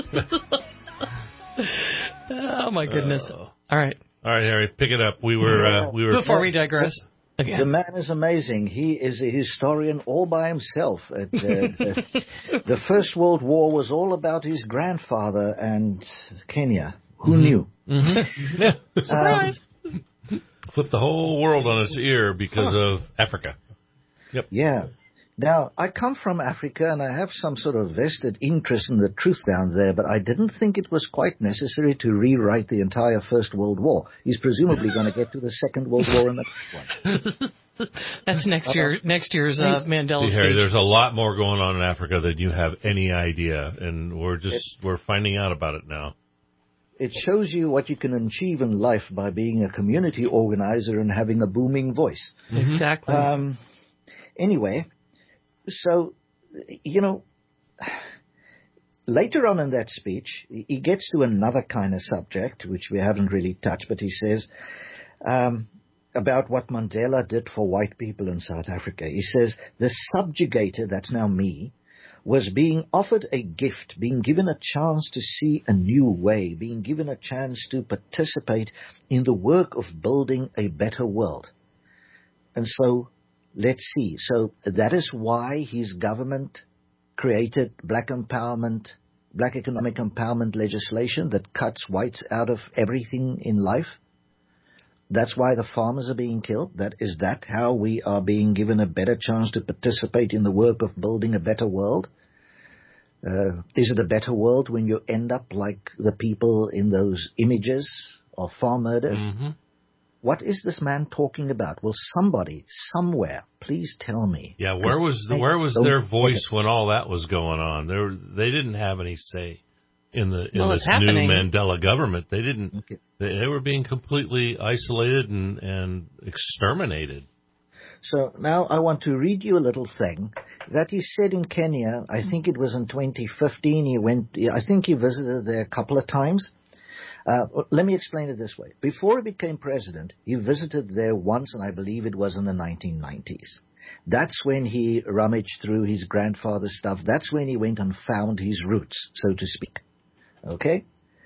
B: Oh my goodness!
C: Uh,
B: All right,
C: all right, Harry, pick it up. We were uh, we were
B: before we digress. Again.
H: The man is amazing. He is a historian all by himself. At, uh, the, the First World War was all about his grandfather and Kenya. Who
C: mm-hmm.
H: knew?
C: Mm-hmm. Yeah. Surprise! Um, Flipped the whole world on its ear because huh. of Africa. Yep.
H: Yeah. Now, I come from Africa, and I have some sort of vested interest in the truth down there, but I didn't think it was quite necessary to rewrite the entire First World War. He's presumably going to get to the Second World War in the next one.
B: That's next year. Next year's uh, Mandela
C: See, Harry, there's a lot more going on in Africa than you have any idea, and we're just it, we're finding out about it now.
H: It shows you what you can achieve in life by being a community organizer and having a booming voice.
B: Exactly.
H: Um, anyway... So, you know, later on in that speech, he gets to another kind of subject, which we haven't really touched, but he says um, about what Mandela did for white people in South Africa. He says, the subjugator, that's now me, was being offered a gift, being given a chance to see a new way, being given a chance to participate in the work of building a better world. And so... let's see. So that is why his government created black empowerment, black economic empowerment legislation that cuts whites out of everything in life. That's why the farmers are being killed. That is that how we are being given a better chance to participate in the work of building a better world? Uh, is it a better world when you end up like the people in those images of farm murders?
C: Mm-hmm.
H: What is this man talking about? Will somebody, somewhere, please tell me?
C: Yeah, where was the, where was their voice when all that was going on? They were, they didn't have any say in the in
B: well,
C: this new Mandela government. They didn't. Okay. They, they were being completely isolated and, and exterminated.
H: So now I want to read you a little thing that he said in Kenya. I think it was in twenty fifteen. He went. I think he visited there a couple of times. Uh, let me explain it this way. Before he became president, he visited there once, and I believe it was in the nineteen nineties. That's when he rummaged through his grandfather's stuff. That's when he went and found his roots, so to speak. Okay?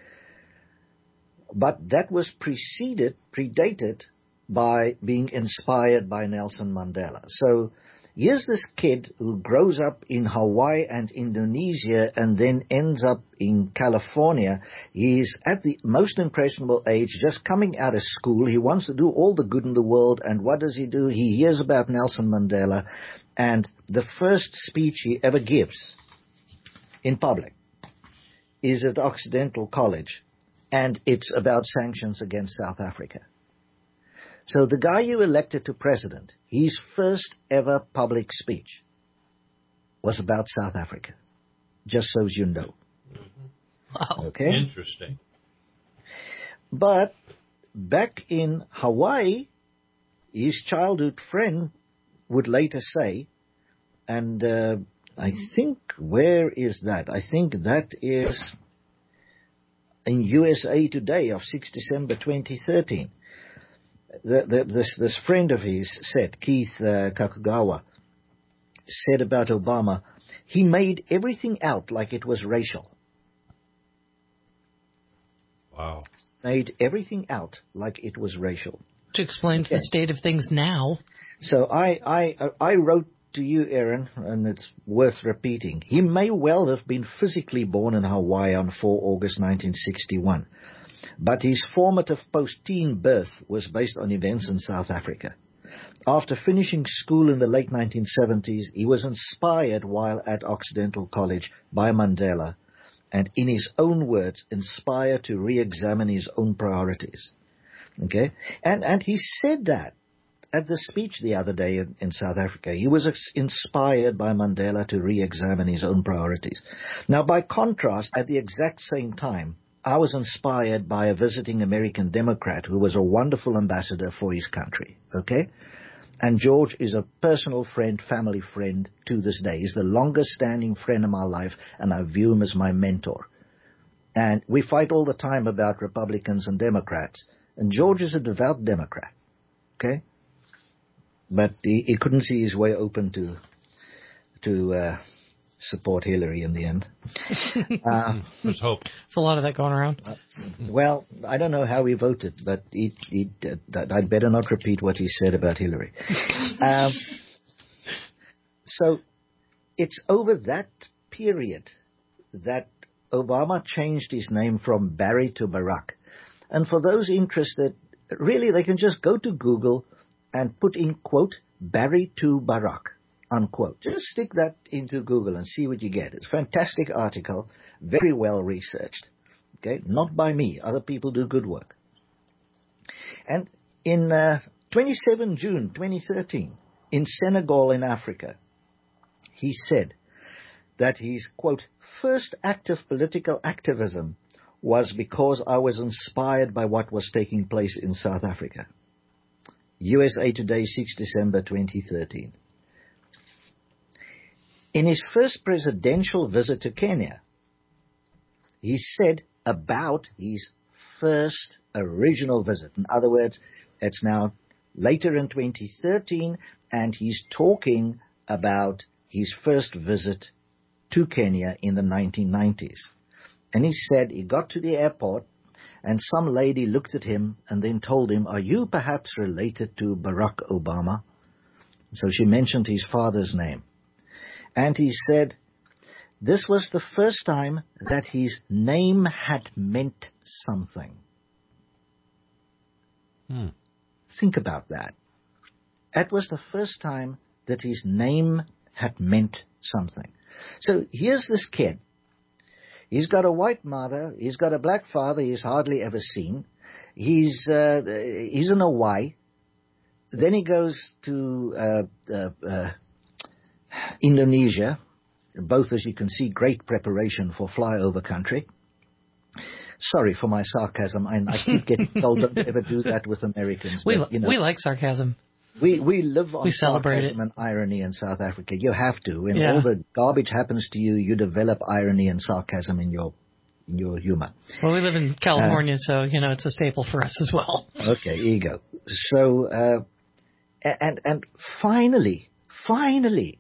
H: But that was preceded, predated by being inspired by Nelson Mandela. So here's this kid who grows up in Hawaii and Indonesia and then ends up in California. He's at the most impressionable age, just coming out of school. He wants to do all the good in the world. And what does he do? He hears about Nelson Mandela. And the first speech he ever gives in public is at Occidental College. And it's about sanctions against South Africa. So the guy you elected to president, his first ever public speech was about South Africa, just so as you know.
B: Wow.
H: Okay?
C: Interesting.
H: But back in Hawaii, his childhood friend would later say, and uh, I think, where is that? I think that is in U S A Today of sixth of December twenty thirteen. The, the, this, this friend of his said, Keith uh, Kakugawa, said about Obama, he made everything out like it was racial.
C: Wow.
H: Made everything out like it was racial.
B: Which explains okay. the state of things now.
H: So I, I, I wrote to you, Aaron, and it's worth repeating. He may well have been physically born in Hawaii on the fourth of August nineteen sixty-one. But his formative post-teen birth was based on events in South Africa. After finishing school in the late nineteen seventies, he was inspired while at Occidental College by Mandela, and in his own words, inspired to re-examine his own priorities. Okay? And, and he said that at the speech the other day in, in South Africa. He was ex- inspired by Mandela to re-examine his own priorities. Now, by contrast, at the exact same time, I was inspired by a visiting American Democrat who was a wonderful ambassador for his country, okay? And George is a personal friend, family friend to this day. He's the longest standing friend in my life, and I view him as my mentor. And we fight all the time about Republicans and Democrats, and George is a devout Democrat, okay? but he, he couldn't see his way open to to uh, support Hillary in the end. Uh,
C: There's hope.
B: There's a lot of that going around.
H: Uh, well, I don't know how he voted, but he, he, uh, I'd better not repeat what he said about Hillary. um, so it's over that period that Obama changed his name from Barry to Barack. And for those interested, really, they can just go to Google and put in, quote, Barry to Barack, unquote. Just stick that into Google and see what you get. It's a fantastic article, very well researched. Okay, not by me. Other people do good work. And in uh, twenty-seventh of June twenty thirteen, in Senegal in Africa, he said that his, quote, first act of political activism was because I was inspired by what was taking place in South Africa. U S A Today, sixth of December twenty thirteen. In his first presidential visit to Kenya, he said about his first original visit. In other words, it's now later in twenty thirteen, and he's talking about his first visit to Kenya in the nineteen nineties. And he said he got to the airport and some lady looked at him and then told him, are you perhaps related to Barack Obama? So she mentioned his father's name. And he said this was the first time that his name had meant something.
C: Hmm.
H: Think about that. That was the first time that his name had meant something. So here's this kid. He's got a white mother. He's got a black father he's hardly ever seen. He's uh, he's in Hawaii. Then he goes to uh, uh, uh, Indonesia. Both, as you can see, great preparation for flyover country. Sorry for my sarcasm. I, I keep getting told don't ever do that with Americans.
B: We,
H: but, you know,
B: we like sarcasm.
H: We we live on
B: we celebrate
H: sarcasm
B: it.
H: and irony in South Africa. You have to. When
B: Yeah.
H: all the garbage happens to you, you develop irony and sarcasm in your in your humor.
B: Well, we live in California, uh, so, you know, it's a staple for us as well.
H: Okay, here you go. So, uh, and and finally, finally,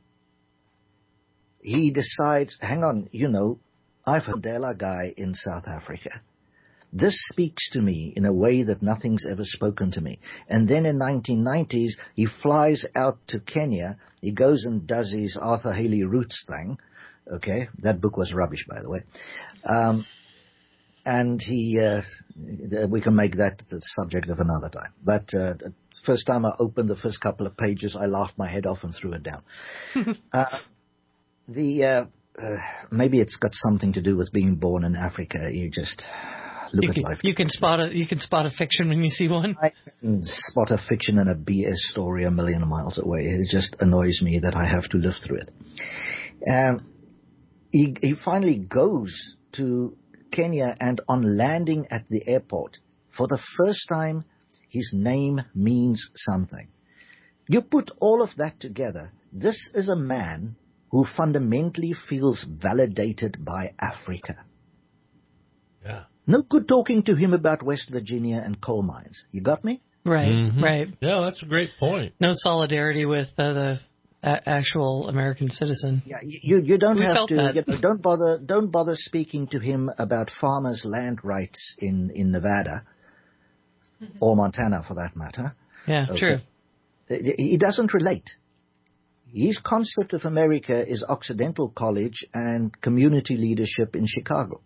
H: he decides, hang on, you know, I'm a Mandela guy in South Africa. This speaks to me in a way that nothing's ever spoken to me. And then in nineteen nineties, he flies out to Kenya. He goes and does his Arthur Haley Roots thing. Okay, that book was rubbish, by the way. Um, and he, uh, we can make that the subject of another time. But uh, the first time I opened the first couple of pages, I laughed my head off and threw it down. uh, the uh, uh, maybe it's got something to do with being born in Africa. You just look
B: you
H: at
B: can,
H: life.
B: You can spot a you can spot a fiction when you see one.
H: I can spot a fiction and a B S story a million miles away. It just annoys me that I have to live through it. Um, he, he finally goes to Kenya, and on landing at the airport, for the first time, his name means something. You put all of that together, this is a man who fundamentally feels validated by Africa.
C: Yeah.
H: No good talking to him about West Virginia and coal mines. You got me?
B: Right,
C: Mm-hmm.
B: right.
C: Yeah, that's a great point.
B: No solidarity with uh, the a- actual American citizen.
H: Yeah, you you don't
B: we
H: have
B: felt
H: to.
B: that.
H: You know, don't bother. Don't bother speaking to him about farmers' land rights in in Nevada or Montana, for that matter.
B: Yeah,
H: Okay.
B: true.
H: He doesn't relate. His concept of America is Occidental College and community leadership in Chicago.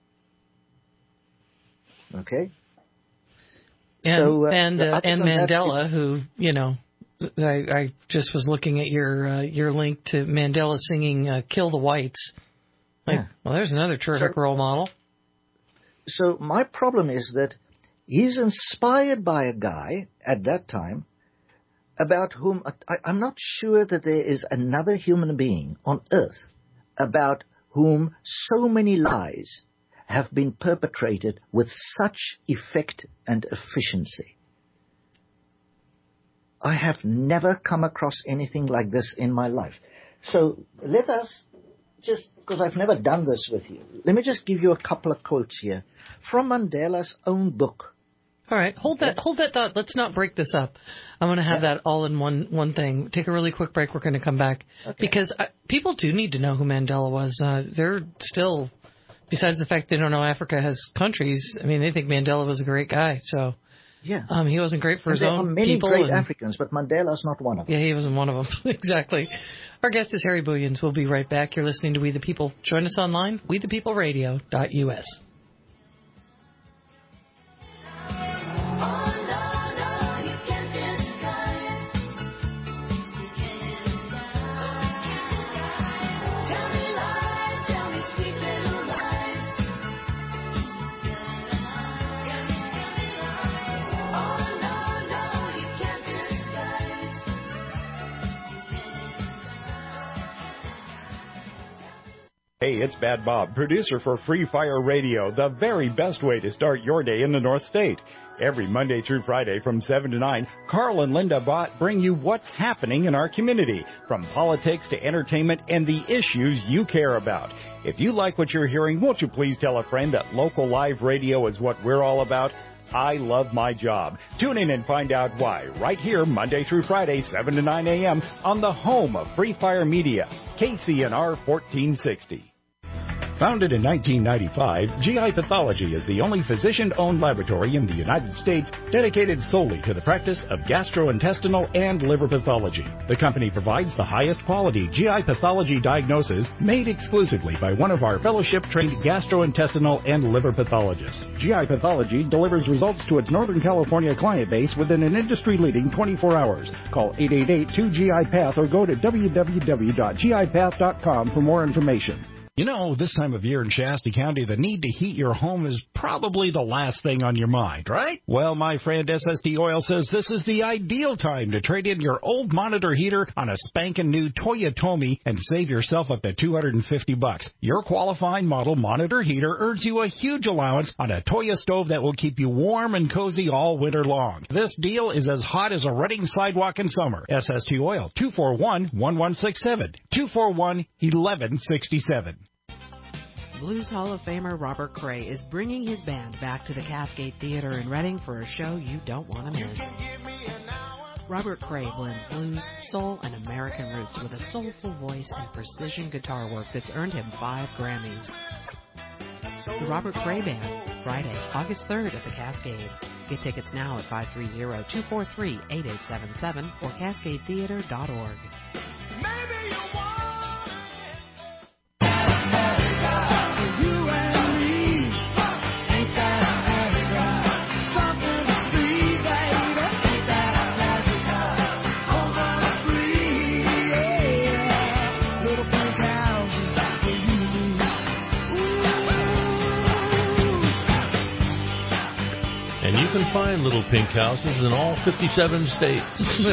H: Okay.
B: And
H: so, uh,
B: and, uh,
H: other
B: and
H: than that,
B: Mandela, who, you know, I, I just was looking at your uh, your link to Mandela singing uh, "Kill the Whites." Like,
H: Yeah.
B: well, there's another terrific
H: So-
B: role model.
H: So my problem is that he's inspired by a guy at that time about whom I, I'm not sure that there is another human being on earth about whom so many lies have been perpetrated with such effect and efficiency. I have never come across anything like this in my life. So let us, just because I've never done this with you, let me just give you a couple of quotes here from Mandela's own book.
B: All right, hold that hold that thought. Let's not break this up. I'm going to have yeah. that all in one one thing. Take a really quick break. We're going to come back okay. because uh, people do need to know who Mandela was. Uh, they're still, besides the fact they don't know Africa has countries. I mean, they think Mandela was a great guy. So
H: yeah,
B: um, he wasn't great for
H: and
B: his
H: there
B: own
H: are many
B: people.
H: great
B: and,
H: Africans, but Mandela's not one of them.
B: Yeah, he wasn't one of them. Exactly. Our guest is Harry Bullions. We'll be right back. You're listening to We the People. Join us online, we the people radio dot U S.
A: Hey, it's Bad Bob, producer for Free Fire Radio, the very best way to start your day in the North State. Every Monday through Friday from seven to nine, Carl and Linda Bott bring you what's happening in our community, from politics to entertainment and the issues you care about. If you like what you're hearing, won't you please tell a friend that local live radio is what we're all about? I love my job. Tune in and find out why right here Monday through Friday, seven to nine a.m. on the home of Free Fire Media, K C N R fourteen sixty. Founded in nineteen ninety-five, G I Pathology is the only physician-owned laboratory in the United States dedicated solely to the practice of gastrointestinal and liver pathology. The company provides the highest quality G I pathology diagnosis made exclusively by one of our fellowship-trained gastrointestinal and liver pathologists. G I Pathology delivers results to its Northern California client base within an industry-leading twenty-four hours. Call eight eight eight, two G I Path or go to w w w dot g i path dot com for more information.
F: You know, this time of year in Shasta County, the need to heat your home is probably the last thing on your mind, right? Well, my friend S S T Oil says this is the ideal time to trade in your old monitor heater on a spanking new Toyotomi and save yourself up to two hundred fifty bucks. Your qualifying model monitor heater earns you a huge allowance on a Toyo stove that will keep you warm and cozy all winter long. This deal is as hot as a Reading sidewalk in summer. S S T Oil, two four one, one one six seven, two four one, one one six seven.
L: Blues Hall of Famer Robert Cray is bringing his band back to the Cascade Theater in Reading for a show you don't want to miss. Robert Cray blends blues, soul, and American roots with a soulful voice and precision guitar work that's earned him five Grammys. The Robert Cray Band, Friday, August third at the Cascade. Get tickets now at five three zero, two four three, eight eight seven seven or cascade theater dot org.
C: And you can find little pink houses in all fifty-seven states.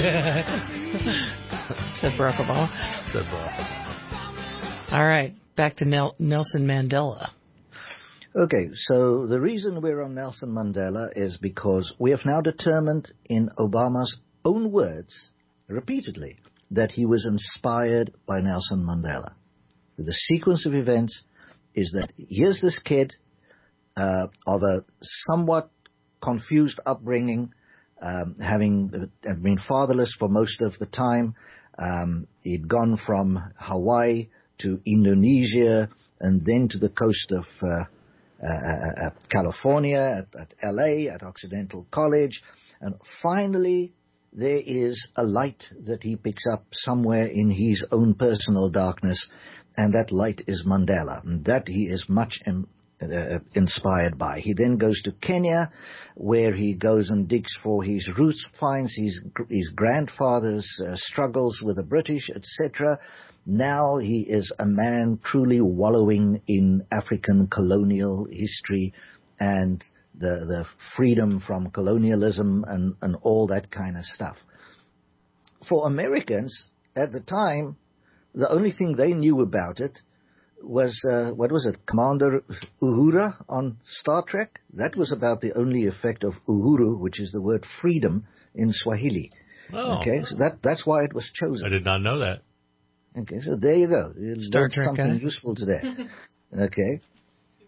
B: Said Barack Obama.
C: Said Barack Obama.
B: All right, back to Nel- Nelson Mandela.
H: Okay, so the reason we're on Nelson Mandela is because we have now determined, in Obama's own words, repeatedly, that he was inspired by Nelson Mandela. The sequence of events is that here's this kid uh, of a somewhat confused upbringing, um, having uh, been fatherless for most of the time. Um, he'd gone from Hawaii to Indonesia and then to the coast of uh, uh, uh, California, at, at L A, at Occidental College. And finally, there is a light that he picks up somewhere in his own personal darkness, and that light is Mandela, and that he is much in, uh, inspired by. He then goes to Kenya, where he goes and digs for his roots, finds his, his grandfather's uh, struggles with the British, et cetera. Now he is a man truly wallowing in African colonial history and the, the freedom from colonialism and, and all that kind of stuff. For Americans at the time, the only thing they knew about it was, uh, what was it, Commander Uhura on Star Trek? That was about the only effect of Uhuru, which is the word freedom in Swahili.
C: Oh.
H: Okay, so that, that's why it was chosen.
C: I did not know that.
H: Okay, so there you go. You
B: Star
H: learned
B: Trek
H: something
B: guy.
H: useful today. Okay.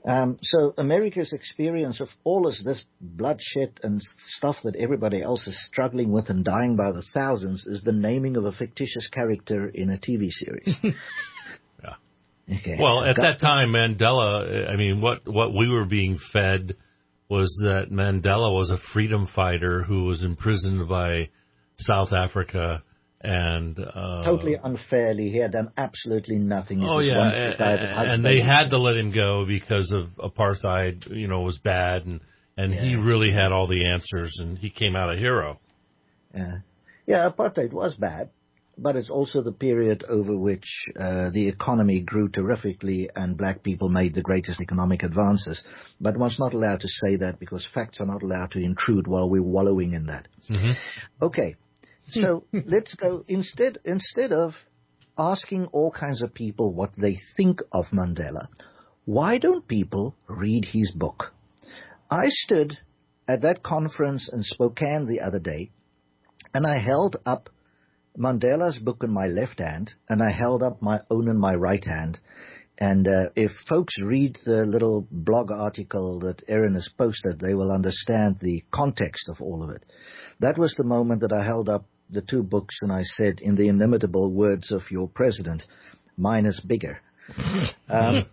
H: Um, so America's experience of all of this bloodshed and stuff that everybody else is struggling with and dying by the thousands is the naming of a fictitious character in a T V series.
C: yeah.
H: Okay.
C: Well, at
H: Got
C: that time, Mandela, I mean, what, what we were being fed was that Mandela was a freedom fighter who was imprisoned by South Africa. And uh,
H: totally unfairly, he had done absolutely nothing. He
C: oh
H: was
C: yeah,
H: one
C: and,
H: guy that
C: and they had to let him go because of apartheid. You know, was bad, and and
H: yeah.
C: he really had all the answers, and he came out a hero.
H: Yeah, yeah, apartheid was bad, but it's also the period over which uh, the economy grew terrifically, and black people made the greatest economic advances. But one's not allowed to say that because facts are not allowed to intrude while we're wallowing in that.
C: Mm-hmm.
H: Okay. So let's go, instead instead of asking all kinds of people what they think of Mandela, why don't people read his book? I stood at that conference in Spokane the other day, and I held up Mandela's book in my left hand, and I held up my own in my right hand. And uh, if folks read the little blog article that Erin has posted, they will understand the context of all of it. That was the moment that I held up the two books and I said, in the inimitable words of your president, mine is bigger. Um,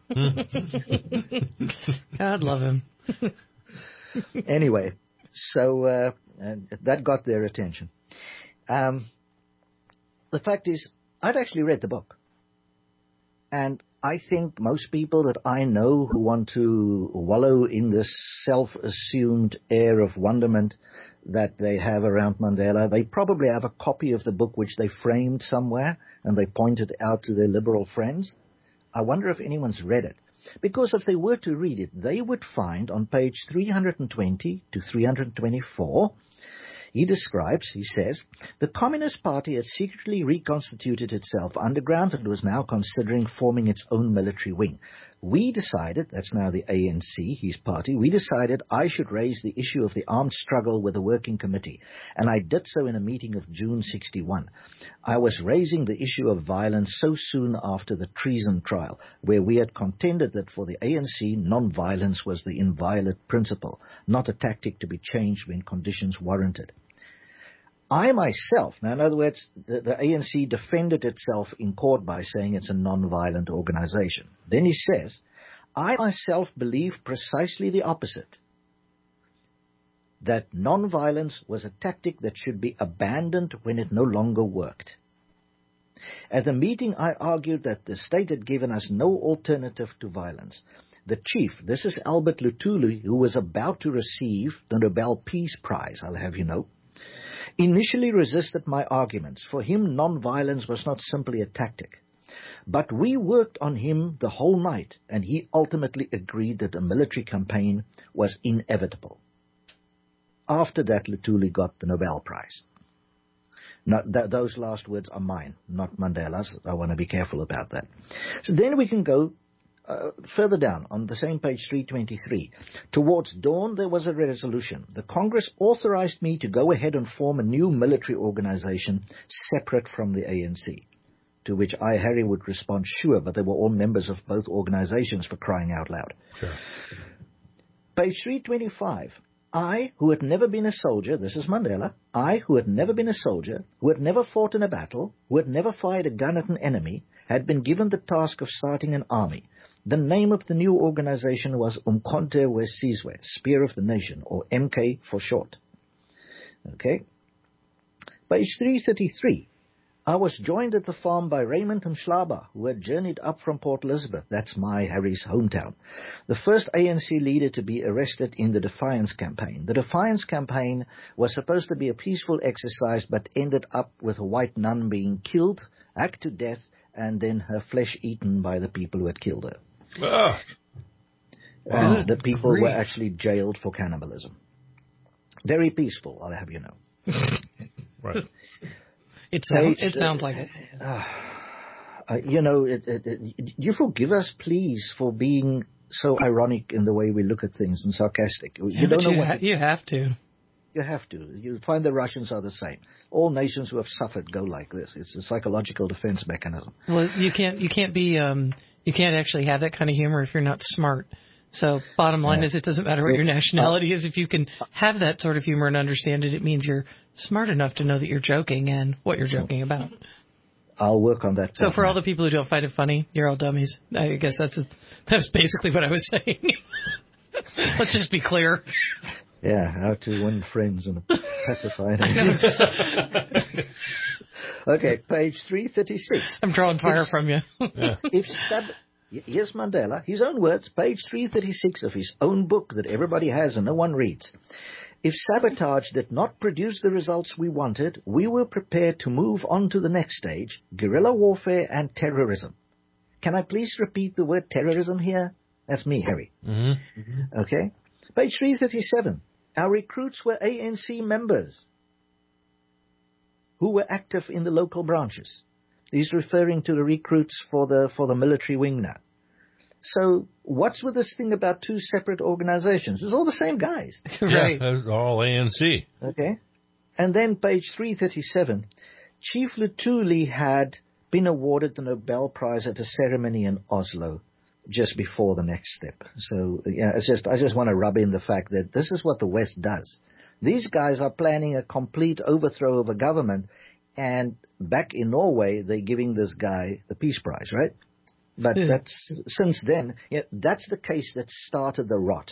B: God love him.
H: Anyway, so uh, that got their attention. Um, the fact is, I'd actually read the book. And I think most people that I know who want to wallow in this self-assumed air of wonderment that they have around Mandela, they probably have a copy of the book which they framed somewhere and they pointed out to their liberal friends. I wonder if anyone's read it. Because if they were to read it, they would find on page three hundred twenty to three hundred twenty-four, he describes, he says, the Communist Party had secretly reconstituted itself underground and was now considering forming its own military wing. We decided, that's now the A N C, his party, we decided I should raise the issue of the armed struggle with the working committee, and I did so in a meeting of June sixty-one. I was raising the issue of violence so soon after the treason trial, where we had contended that for the A N C, non-violence was the inviolate principle, not a tactic to be changed when conditions warranted. I myself, now in other words, the, the A N C defended itself in court by saying it's a non-violent organization. Then he says, I myself believe precisely the opposite, that non-violence was a tactic that should be abandoned when it no longer worked. At the meeting, I argued that the state had given us no alternative to violence. The chief, this is Albert Luthuli, who was about to receive the Nobel Peace Prize, I'll have you know, initially resisted my arguments. For him, non-violence was not simply a tactic. But we worked on him the whole night, and he ultimately agreed that a military campaign was inevitable. After that, Luthuli got the Nobel Prize. Now, th- those last words are mine, not Mandela's. I want to be careful about that. So then we can go Uh, further down, on the same page three twenty-three, towards dawn there was a resolution. The Congress authorized me to go ahead and form a new military organization separate from the A N C. To which I, Harry, would respond, sure, but they were all members of both organizations, for crying out loud.
C: Sure.
H: Page three twenty-five. I, who had never been a soldier, this is Mandela, I, who had never been a soldier, who had never fought in a battle, who had never fired a gun at an enemy, had been given the task of starting an army. The name of the new organization was Umkhonto Wesizwe, Spear of the Nation, or M K for short. Okay. Page three thirty-three. I was joined at the farm by Raymond Mhlaba, who had journeyed up from Port Elizabeth, that's my Harry's hometown, the first A N C leader to be arrested in the Defiance Campaign. The Defiance Campaign was supposed to be a peaceful exercise, but ended up with a white nun being killed, hacked to death, and then her flesh eaten by the people who had killed her.
C: Ah.
H: And
C: Wow.
H: the people
C: Grief.
H: were actually jailed for cannibalism. Very peaceful, I'll have you know.
C: Right.
B: It sounds,
H: Page,
B: it sounds like it.
H: Uh, uh, you know, it, it, it, you forgive us, please, for being so ironic in the way we look at things and sarcastic. You
B: Yeah,
H: don't
B: but
H: know
B: you,
H: what
B: ha-
H: to,
B: you have to.
H: you have to. You find the Russians are the same. All nations who have suffered go like this. It's a psychological defense mechanism.
B: Well, you can't you can't be um you can't actually have that kind of humor if you're not smart. So bottom line is it doesn't matter what your nationality is. If you can have that sort of humor and understand it, it means you're smart enough to know that you're joking and what you're joking about.
H: I'll work on that.
B: So for all the people who don't find it funny, you're all dummies. I guess that's a, that's basically what I was saying. Let's just be clear.
H: Yeah, how to win friends and pacify enemies. Okay, page three thirty-six.
B: I'm drawing fire
H: if,
B: from you.
H: Yeah. If sab- Here's Mandela, his own words, page three thirty-six of his own book that everybody has and no one reads. If sabotage did not produce the results we wanted, we were prepared to move on to the next stage, guerrilla warfare and terrorism. Can I please repeat the word terrorism here? That's me, Harry.
C: Mm-hmm.
H: Okay. Page three thirty-seven. Our recruits were A N C members who were active in the local branches. He's referring to the recruits for the for the military wing now. So what's with this thing about two separate organizations? It's all the same guys.
C: Right. Yeah, they're all A N C.
H: Okay. And then page three thirty-seven, Chief Lutuli had been awarded the Nobel Prize at a ceremony in Oslo just before the next step. So yeah, it's just I just want to rub in the fact that this is what the West does. These guys are planning a complete overthrow of a government, and back in Norway, they're giving this guy the Peace Prize, right? But
B: yeah.
H: that's since then, yeah, that's the case that started the rot.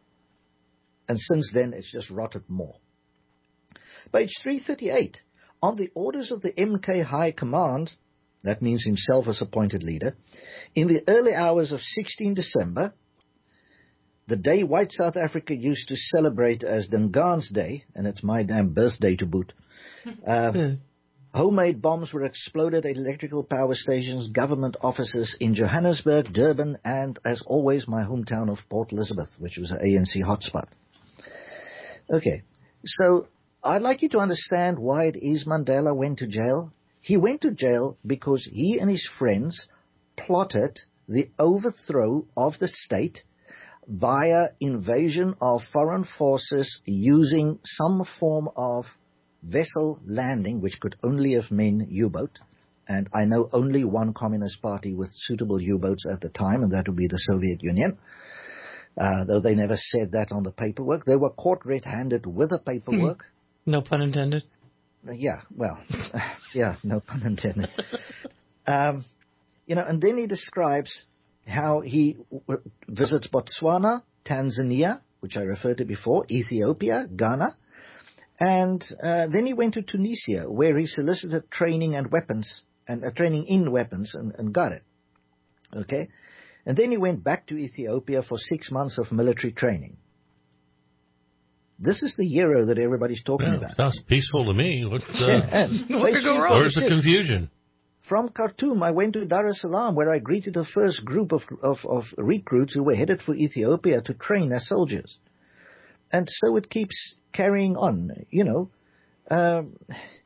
H: And since then, it's just rotted more. Page three thirty-eight. On the orders of the M K High Command, that means himself as appointed leader, in the early hours of sixteenth December, the day white South Africa used to celebrate as Dingaan's Day, and it's my damn birthday to boot, uh, homemade bombs were exploded at electrical power stations, government offices in Johannesburg, Durban, and, as always, my hometown of Port Elizabeth, which was an A N C hotspot. Okay, so I'd like you to understand why it is Mandela went to jail. He went to jail because he and his friends plotted the overthrow of the state via invasion of foreign forces using some form of vessel landing, which could only have meant U-boat. And I know only one communist party with suitable U-boats at the time, and that would be the Soviet Union. Uh, though they never said that on the paperwork. They were caught red-handed with the paperwork.
B: No pun intended.
H: Uh, yeah, well, yeah, no pun intended. Um, you know, and then he describes how he w- visits Botswana, Tanzania, which I referred to before, Ethiopia, Ghana, and uh, then he went to Tunisia, where he solicited training and weapons, and uh, training in weapons, and, and got it. Okay, and then he went back to Ethiopia for six months of military training. This is the hero that everybody's talking
C: yeah,
H: about.
C: Sounds peaceful to me. What's, uh,
H: yeah,
B: what could go wrong?
C: Where's the confusion?
H: From Khartoum, I went to Dar es Salaam, where I greeted the first group of, of, of recruits who were headed for Ethiopia to train as soldiers. And so it keeps carrying on, you know. Um,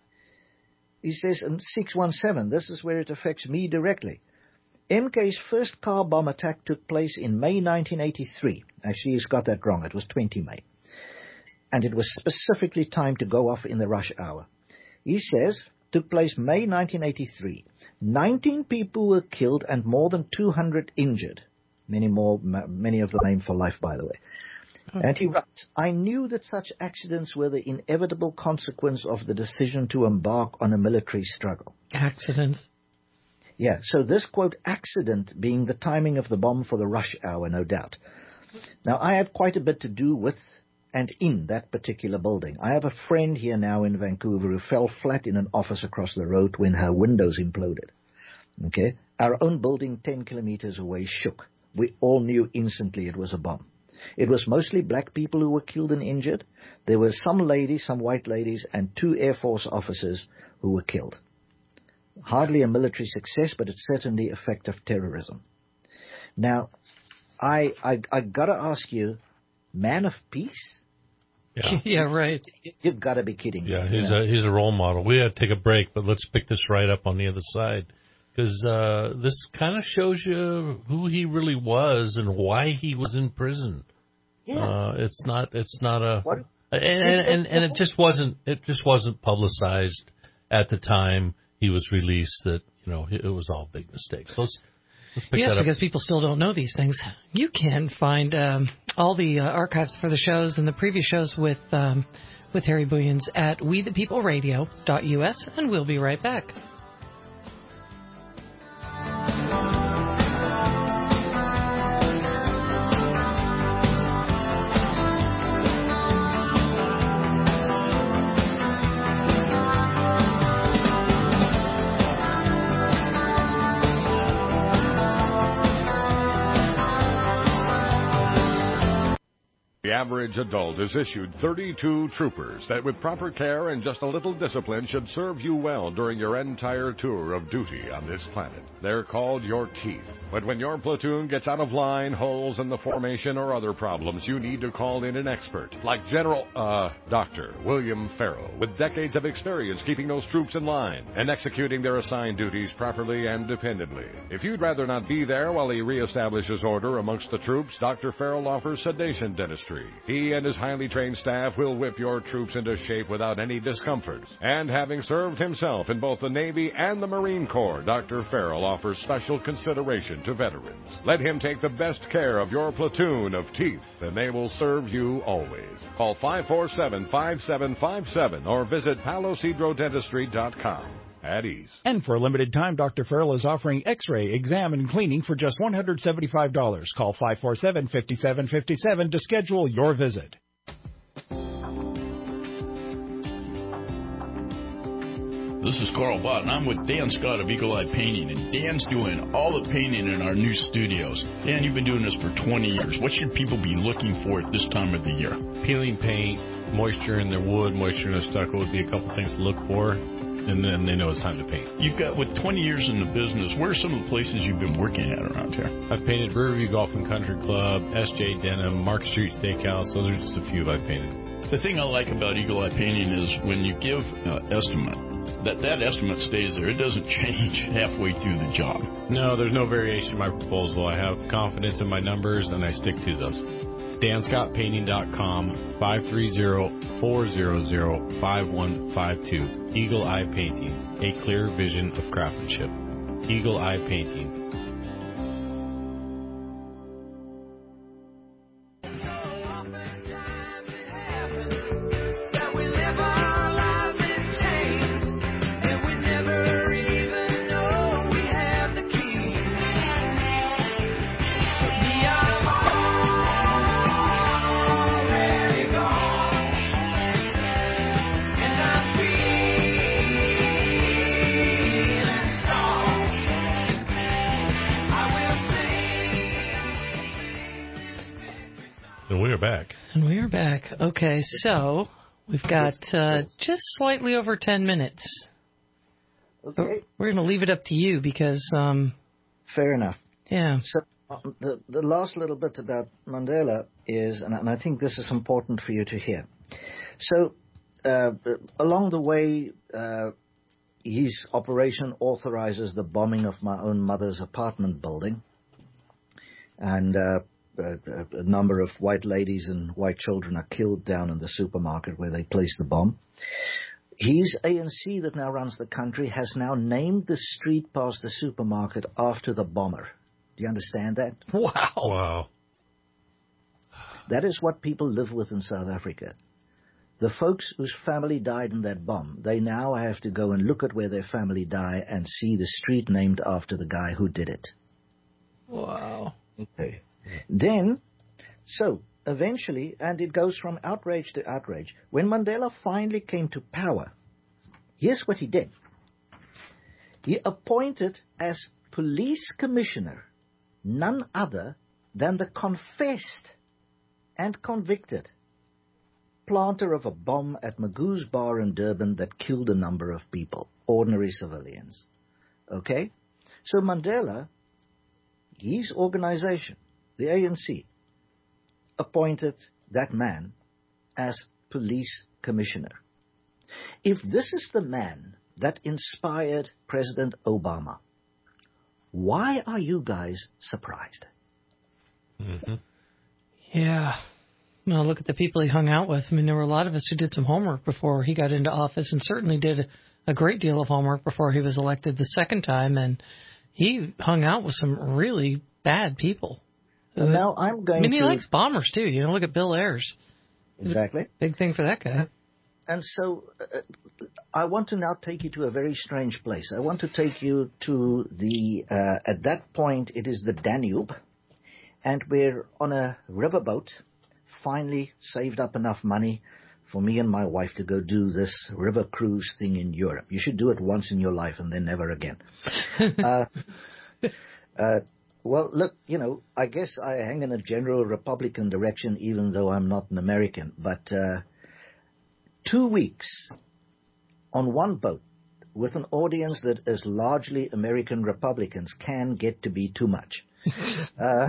H: he says in six one seven, this is where it affects me directly. M K's first car bomb attack took place in May nineteen eighty-three. Actually, he's got that wrong. It was the twentieth of May. And it was specifically timed to go off in the rush hour. He says, took place May nineteen eighty-three. nineteen people were killed and more than two hundred injured. Many more, many of them aimed for life, by the way. Oh. And he writes, I knew that such accidents were the inevitable consequence of the decision to embark on a military struggle.
B: Accidents.
H: Yeah, so this, quote, accident being the timing of the bomb for the rush hour, no doubt. Now, I had quite a bit to do with and in that particular building. I have a friend here now in Vancouver who fell flat in an office across the road when her windows imploded. Okay? Our own building ten kilometers away shook. We all knew instantly it was a bomb. It was mostly black people who were killed and injured. There were some ladies, some white ladies, and two Air Force officers who were killed. Hardly a military success, but it's certainly effective terrorism. Now, I I, I got to ask you, man of peace?
C: Yeah,
B: yeah right.
H: You've got to be kidding me.
C: Yeah, he's
H: you know?
C: a he's a role model. We had to take a break, but let's pick this right up on the other side, because uh, this kind of shows you who he really was and why he was in prison.
H: Yeah,
C: uh, it's not it's not a
H: what?
C: And, and and and it just wasn't it just wasn't publicized at the time he was released that you know it was all big mistakes. Let's
B: Yes, because people still don't know these things. You can find um, all the uh, archives for the shows and the previous shows with um, with Harry Booyens at we the people radio dot U S, and we'll be right back.
I: The average adult is issued thirty-two troopers that with proper care and just a little discipline should serve you well during your entire tour of duty on this planet. They're called your teeth. But when your platoon gets out of line, holes in the formation, or other problems, you need to call in an expert, like General, uh, Doctor William Farrell, with decades of experience keeping those troops in line and executing their assigned duties properly and dependably. If you'd rather not be there while he reestablishes order amongst the troops, Doctor Farrell offers sedation dentistry. He and his highly trained staff will whip your troops into shape without any discomforts. And having served himself in both the Navy and the Marine Corps, Doctor Farrell offers special consideration to veterans. Let him take the best care of your platoon of teeth, and they will serve you always. Call five four seven, five seven five seven or visit palos hydro dentistry dot com. At ease.
A: And for a limited time, Doctor Farrell is offering X-ray, exam, and cleaning for just one hundred seventy-five dollars. Call five four seven, five seven five seven to schedule your visit.
E: This is Carl Bott, and I'm with Dan Scott of Eagle Eye Painting, and Dan's doing all the painting in our new studios. Dan, you've been doing this for twenty years. What should people be looking for at this time of the year?
C: Peeling paint, moisture in their wood, moisture in their stucco would be a couple things to look for. And then they know it's time to paint.
E: You've got, with twenty years in the business, where are some of the places you've been working at around here?
C: I've painted Riverview Golf and Country Club, S J Denham, Market Street Steakhouse. Those are just a few I've painted.
E: The thing I like about Eagle Eye Painting is when you give an estimate, that that estimate stays there. It doesn't change halfway through the job.
C: No, there's no variation in my proposal. I have confidence in my numbers, and I stick to those. Dan Scott Painting dot com, five three zero, four zero zero, five one five two. Eagle Eye Painting, a clear vision of craftsmanship. Eagle Eye Painting.
B: Back. And we are back. Okay, so we've got uh, just slightly over ten minutes.
H: Okay.
B: We're going to leave it up to you because... Um,
H: Fair enough.
B: Yeah.
H: So uh, the, the last little bit about Mandela is, and, and I think this is important for you to hear. So uh, along the way, uh, his operation authorizes the bombing of my own mother's apartment building. And... Uh, A, a number of white ladies and white children are killed down in the supermarket where they placed the bomb. His A N C that now runs the country has now named the street past the supermarket after the bomber. Do you understand that?
C: Wow. Wow.
H: That is what people live with in South Africa. The folks whose family died in that bomb, they now have to go and look at where their family died and see the street named after the guy who did it.
B: Wow.
H: Okay. Then, so, eventually, and it goes from outrage to outrage, when Mandela finally came to power, here's what he did. He appointed as police commissioner none other than the confessed and convicted planter of a bomb at Magoo's Bar in Durban that killed a number of people, ordinary civilians. Okay? So Mandela, his organization, the A N C, appointed that man as police commissioner. If this is the man that inspired President Obama, why are you guys surprised?
B: Mm-hmm. Yeah. Well, look at the people he hung out with. I mean, there were a lot of us who did some homework before he got into office and certainly did a great deal of homework before he was elected the second time. And he hung out with some really bad people.
H: Well, now I'm going
B: I mean, he
H: to...
B: likes bombers, too. You know, look at Bill Ayers.
H: Exactly.
B: Big thing for that guy.
H: And so uh, I want to now take you to a very strange place. I want to take you to the, uh, at that point, it is the Danube, and we're on a riverboat, finally saved up enough money for me and my wife to go do this river cruise thing in Europe. You should do it once in your life and then never again. uh, uh, well, look, you know, I guess I hang in a general Republican direction, even though I'm not an American, but... Uh, Two weeks on one boat with an audience that is largely American Republicans can get to be too much. uh,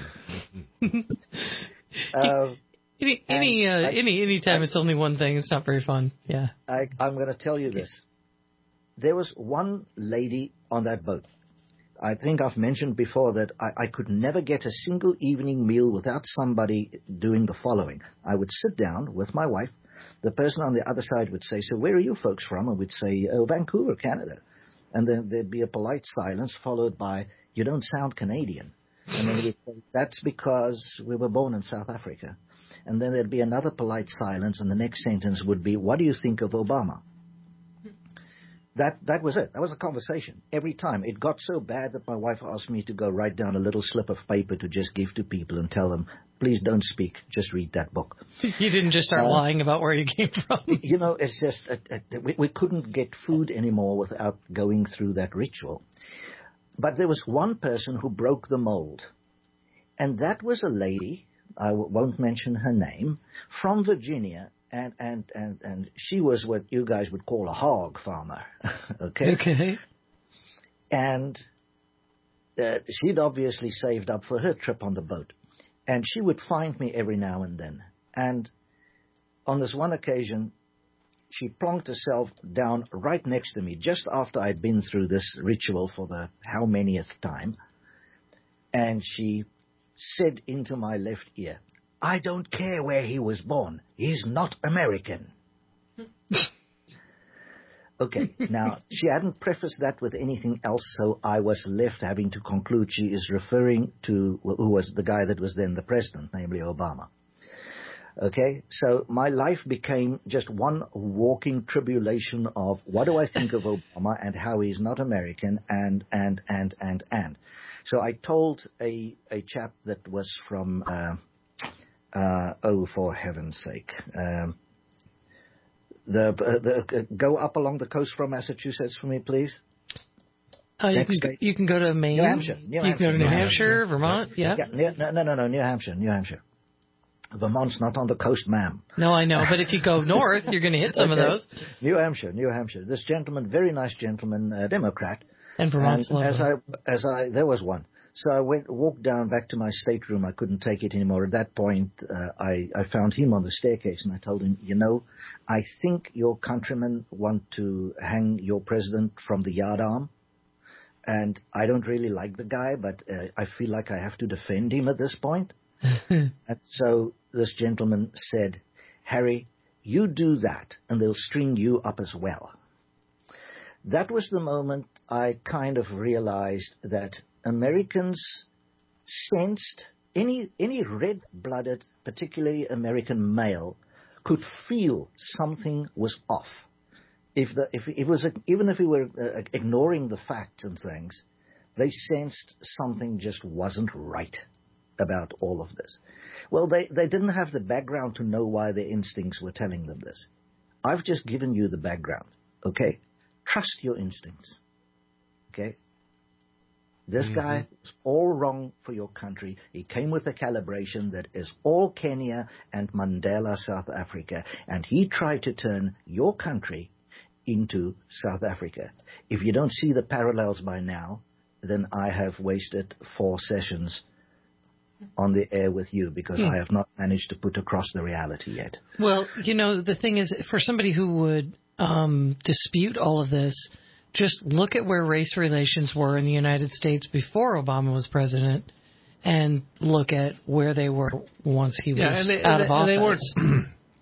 H: uh,
B: any any uh,
H: I,
B: any any time
H: I,
B: it's only one thing, it's not very fun. Yeah.
H: I, I'm going to tell you this. There was one lady on that boat. I think I've mentioned before that I, I could never get a single evening meal without somebody doing the following. I would sit down with my wife. The person on the other side would say, so where are you folks from? And we'd say, oh, Vancouver, Canada. And then there'd be a polite silence followed by, you don't sound Canadian. And then we'd say, that's because we were born in South Africa. And then there'd be another polite silence, and the next sentence would be, what do you think of Obama? That that was it. That was a conversation every time. It got so bad that my wife asked me to go write down a little slip of paper to just give to people and tell them, please don't speak, just read that book.
B: You didn't just start uh, lying about where you came from.
H: You know, it's just, uh, uh, we, we couldn't get food anymore without going through that ritual. But there was one person who broke the mold. And that was a lady, I w- won't mention her name, from Virginia. And, and, and, and she was what you guys would call a hog farmer. okay?
B: Okay.
H: And uh, she'd obviously saved up for her trip on the boat. And she would find me every now and then. And on this one occasion, she plonked herself down right next to me just after I'd been through this ritual for the how manyth time. And she said into my left ear, I don't care where he was born. He's not American. Okay, now, she hadn't prefaced that with anything else, so I was left having to conclude she is referring to who was the guy that was then the president, namely Obama. Okay, so my life became just one walking tribulation of what do I think of Obama and how he's not American and, and, and, and, and. So I told a, a chap that was from... Uh, Uh, oh, for heaven's sake. Um, the, uh, the uh, go up along the coast from Massachusetts for me, please.
B: Uh, you, can go, you can go to Maine.
H: New Hampshire. New
B: you
H: Hampshire,
B: can go to New,
H: New
B: Hampshire,
H: Hampshire,
B: Vermont, yeah.
H: yeah no, no, no, no, New Hampshire, New Hampshire. Vermont's not on the coast, ma'am.
B: No, I know, but if you go north, you're going to hit some
H: okay.
B: of those.
H: New Hampshire, New Hampshire. This gentleman, very nice gentleman, uh, Democrat.
B: And Vermont's
H: and
B: lovely.
H: as I, as I, there was one. So I went, walked down back to my stateroom. I couldn't take it anymore. At that point, uh, I, I found him on the staircase, and I told him, you know, I think your countrymen want to hang your president from the yardarm, and I don't really like the guy, but uh, I feel like I have to defend him at this point. And so this gentleman said, Harry, you do that, and they'll string you up as well. That was the moment I kind of realized that Americans sensed, any any red-blooded, particularly American male, could feel something was off. If the if it was a, even if we were uh, ignoring the facts and things, they sensed something just wasn't right about all of this. Well, they they didn't have the background to know why their instincts were telling them this. I've just given you the background. Okay, trust your instincts. Okay. This mm-hmm. guy is all wrong for your country. He came with a calibration that is all Kenya and Mandela, South Africa, and he tried to turn your country into South Africa. If you don't see the parallels by now, then I have wasted four sessions on the air with you because mm. I have not managed to put across the reality yet.
B: Well, you know, the thing is, for somebody who would um, dispute all of this, just look at where race relations were in the United States before Obama was president, and look at where they were once he was
C: yeah, and they,
B: out
C: and
B: of
C: they,
B: office.
C: And they weren't.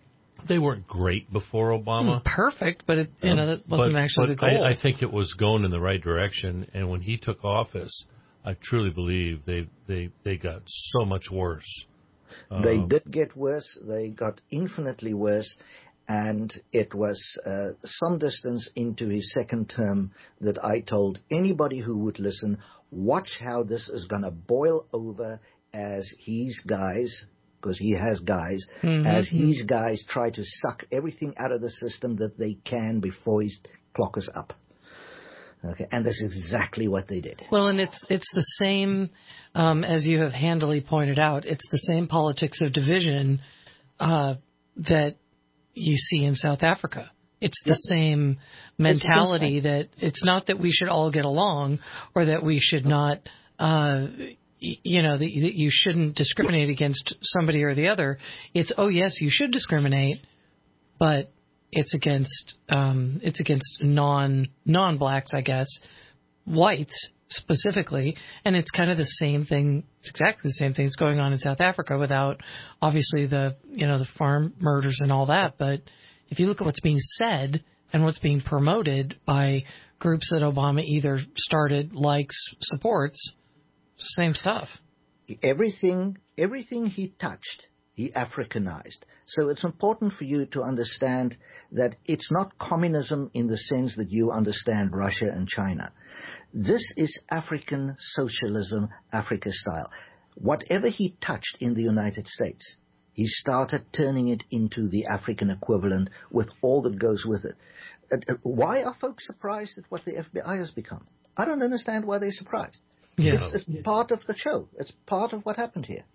C: they weren't great before Obama.
B: Perfect, but it, you know, that wasn't
C: but,
B: actually
C: but
B: the goal.
C: I, I think it was going in the right direction. And when he took office, I truly believe they they, they got so much worse.
H: They
C: Um,
H: did get worse. They got infinitely worse. And it was uh, some distance into his second term that I told anybody who would listen, watch how this is going to boil over as his guys, because he has guys,
B: mm-hmm.
H: as his guys try to suck everything out of the system that they can before his clock is up. Okay, and this is exactly what they did.
B: Well, and it's it's the same, um, as you have handily pointed out, it's the same politics of division uh, that you see in South Africa. It's the yep. same mentality that it's not that we should all get along or that we should not, uh, you know, that, that you shouldn't discriminate against somebody or the other. It's, oh, yes, you should discriminate, but it's against um, it's against non non-blacks, I guess, whites specifically, and it's kind of the same thing. It's exactly the same thing that's going on in South Africa without obviously the you know the farm murders and all that. But if you look at what's being said and what's being promoted by groups that Obama either started, likes, supports, same stuff.
H: Everything everything he touched, he Africanized. So it's important for you to understand that it's not communism in the sense that you understand Russia and China. This is African socialism, Africa style. Whatever he touched in the United States, he started turning it into the African equivalent with all that goes with it. Why are folks surprised at what the F B I has become? I don't understand why they're surprised.
B: Yeah.
H: It's, it's part of the show. It's part of what happened here.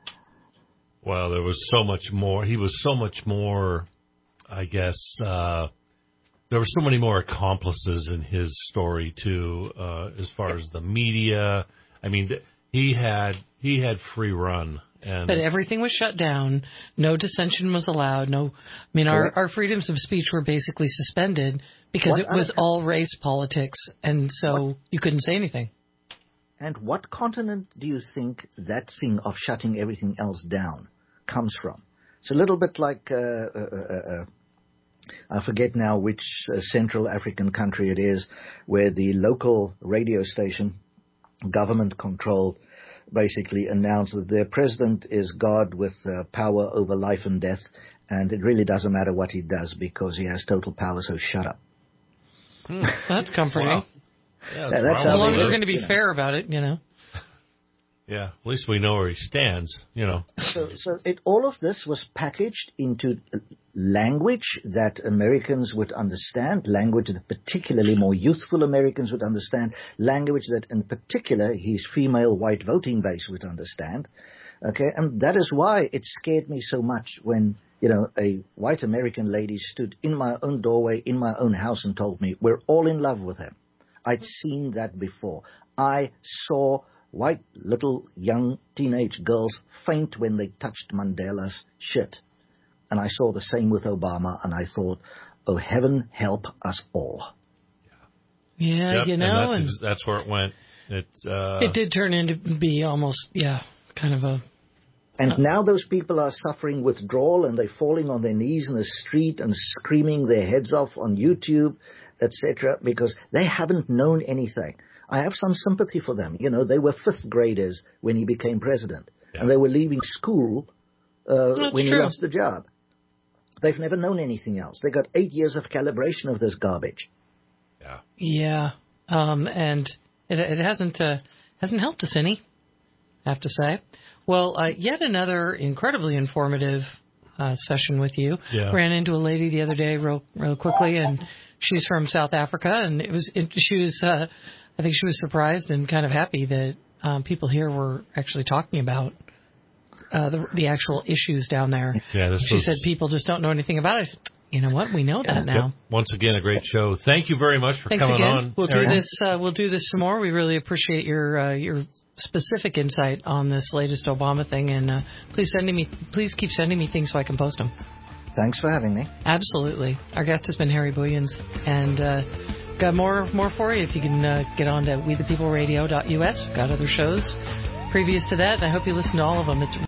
C: Well, there was so much more. He was so much more, I guess, uh, there were so many more accomplices in his story, too, uh, as far as the media. I mean, he had he had free run. And
B: but everything was shut down. No dissension was allowed. No, I mean, our, our freedoms of speech were basically suspended because what it was all race politics, and so what? You couldn't say anything.
H: And what continent do you think that thing of shutting everything else down comes from? It's a little bit like, uh, uh, uh, uh, I forget now which uh, Central African country it is, where the local radio station, government-controlled, basically announced that their president is God with uh, power over life and death, and it really doesn't matter what he does because he has total power, so shut up.
B: Hmm, that's comforting.
C: Wow. Yeah,
H: yeah, that's
B: as long as we're going to be you fair know. about it, you know.
C: Yeah, at least we know where he stands, you know.
H: So, so it, all of this was packaged into language that Americans would understand, language that particularly more youthful Americans would understand, language that in particular his female white voting base would understand. Okay, and that is why it scared me so much when, you know, a white American lady stood in my own doorway, in my own house and told me, we're all in love with him. I'd seen that before. I saw white little young teenage girls faint when they touched Mandela's shit. And I saw the same with Obama, and I thought, oh, heaven help us all.
B: Yeah,
C: yep,
B: you know.
C: And that's, and that's where it went. It, uh,
B: it did turn into be almost, yeah, kind of a...
H: And uh, now those people are suffering withdrawal, and they're falling on their knees in the street and screaming their heads off on YouTube, et cetera, because they haven't known anything. I have some sympathy for them. You know, they were fifth graders when he became president, yeah. and they were leaving school uh, when
B: true.
H: he lost the job. They've never known anything else. They got eight years of calibration of this garbage.
C: Yeah.
B: Yeah, um, and it, it hasn't uh, hasn't helped us any, I have to say. Well, uh, yet another incredibly informative uh, session with you.
C: Yeah.
B: Ran into a lady the other day, real real quickly, and she's from South Africa, and it was it, she was. Uh, I think she was surprised and kind of happy that um, people here were actually talking about uh, the, the actual issues down there.
C: Yeah, this
B: she
C: was...
B: said people just don't know anything about it. You know what? We know that now.
C: Yep. Once again, a great show. Thank you very much for
B: Thanks
C: coming
B: again.
C: on.
B: We'll
C: Eric.
B: do this. Uh, we'll do this some more. We really appreciate your uh, your specific insight on this latest Obama thing, and uh, please sending me. Please keep sending me things so I can post them.
H: Thanks for having me.
B: Absolutely. Our guest has been Harry Booyens, and uh, got more more for you if you can uh, get on to we the people radio dot U S. We've got other shows previous to that, and I hope you listen to all of them. It's